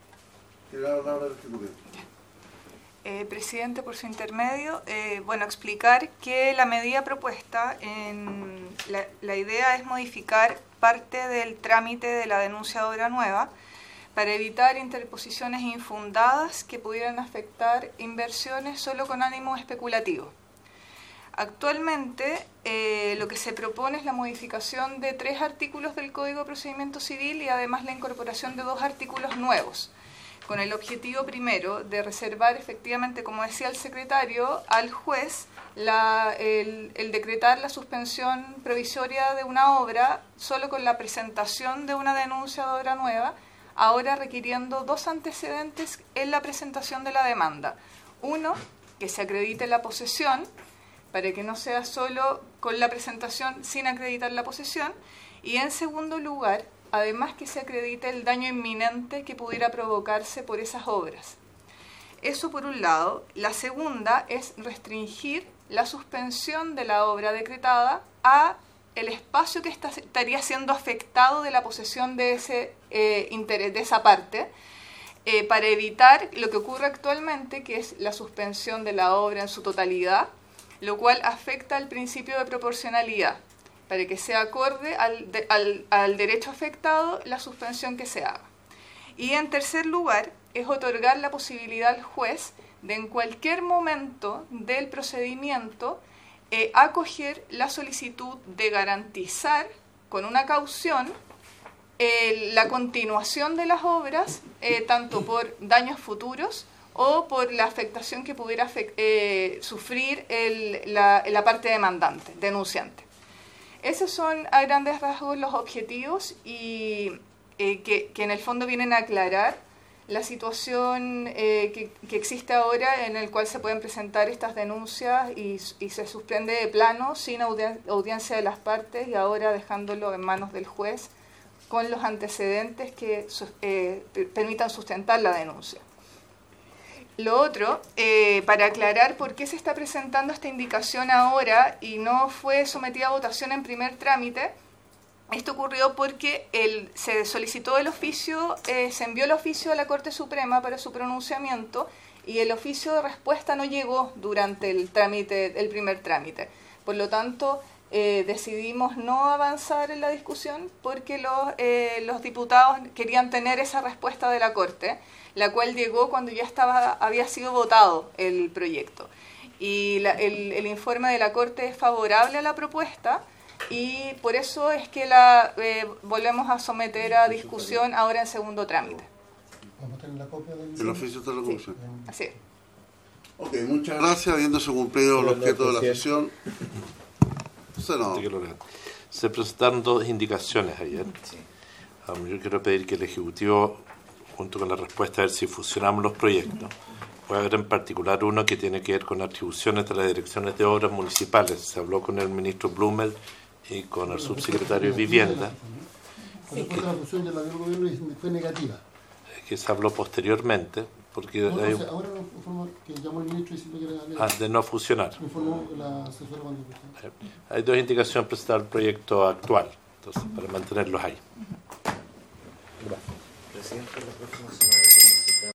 J: Eh, presidente, por su intermedio, eh, bueno, explicar que la medida propuesta, en la, la idea es modificar parte del trámite de la denuncia de obra nueva para evitar interposiciones infundadas que pudieran afectar inversiones solo con ánimo especulativo. Actualmente, eh, lo que se propone es la modificación de tres artículos del Código de Procedimiento Civil y además la incorporación de dos artículos nuevos, con el objetivo primero de reservar efectivamente, como decía el secretario, al juez la, el, el decretar la suspensión provisoria de una obra solo con la presentación de una denuncia de obra nueva, ahora requiriendo dos antecedentes en la presentación de la demanda. Uno, que se acredite la posesión, para que no sea solo con la presentación sin acreditar la posesión, y en segundo lugar, además que se acredite el daño inminente que pudiera provocarse por esas obras. Eso por un lado. La segunda es restringir la suspensión de la obra decretada a el espacio que está, estaría siendo afectado de la posesión de, ese, eh, interés, de esa parte, eh, para evitar lo que ocurre actualmente, que es la suspensión de la obra en su totalidad, lo cual afecta al principio de proporcionalidad, para que sea acorde al, de, al, al derecho afectado la suspensión que se haga. Y en tercer lugar, es otorgar la posibilidad al juez de en cualquier momento del procedimiento Eh, acoger la solicitud de garantizar con una caución eh, la continuación de las obras, eh, tanto por daños futuros o por la afectación que pudiera eh, sufrir el, la, la parte demandante, denunciante. Esos son a grandes rasgos los objetivos y eh, que, que en el fondo vienen a aclarar la situación eh, que, que existe ahora, en el cual se pueden presentar estas denuncias y, y se suspende de plano sin audien audiencia de las partes, y ahora dejándolo en manos del juez con los antecedentes que eh, permitan sustentar la denuncia. Lo otro, eh, para aclarar por qué se está presentando esta indicación ahora y no fue sometida a votación en primer trámite. Esto ocurrió porque el, se solicitó el oficio, eh, se envió el oficio a la Corte Suprema para su pronunciamiento, y el oficio de respuesta no llegó durante el trámite, el primer trámite. Por lo tanto, eh, decidimos no avanzar en la discusión porque los, eh, los diputados querían tener esa respuesta de la Corte, la cual llegó cuando ya estaba, había sido votado el proyecto. Y la, el, el informe de la Corte es favorable a la propuesta, y por eso es que la eh, volvemos a someter a discusión ahora en segundo trámite.
G: ¿Vamos a tener la copia del
C: El oficio de la comisión.
J: Sí, así es.
C: Ok, muchas gracias. Habiéndose cumplido el objeto de la sesión. Senado.
E: Se presentaron dos indicaciones ayer. Um, yo quiero pedir que el Ejecutivo junto con la respuesta, a ver si fusionamos los proyectos. Puede haber en particular uno que tiene que ver con atribuciones de las direcciones de obras municipales. Se habló con el ministro Blumel y con el subsecretario de Vivienda.
G: La respuesta de la fusión de la del gobierno fue negativa.
E: Que se habló posteriormente, porque
G: No, no,
E: hay,
G: o sea, ahora nos informó que llamó el ministro diciendo que era legal.
E: ah, de no fusionar.
G: Informó la asesora cuando fue.
E: Hay dos indicaciones presentadas al proyecto actual, entonces para mantenerlos ahí.
D: Presidente, la próxima semana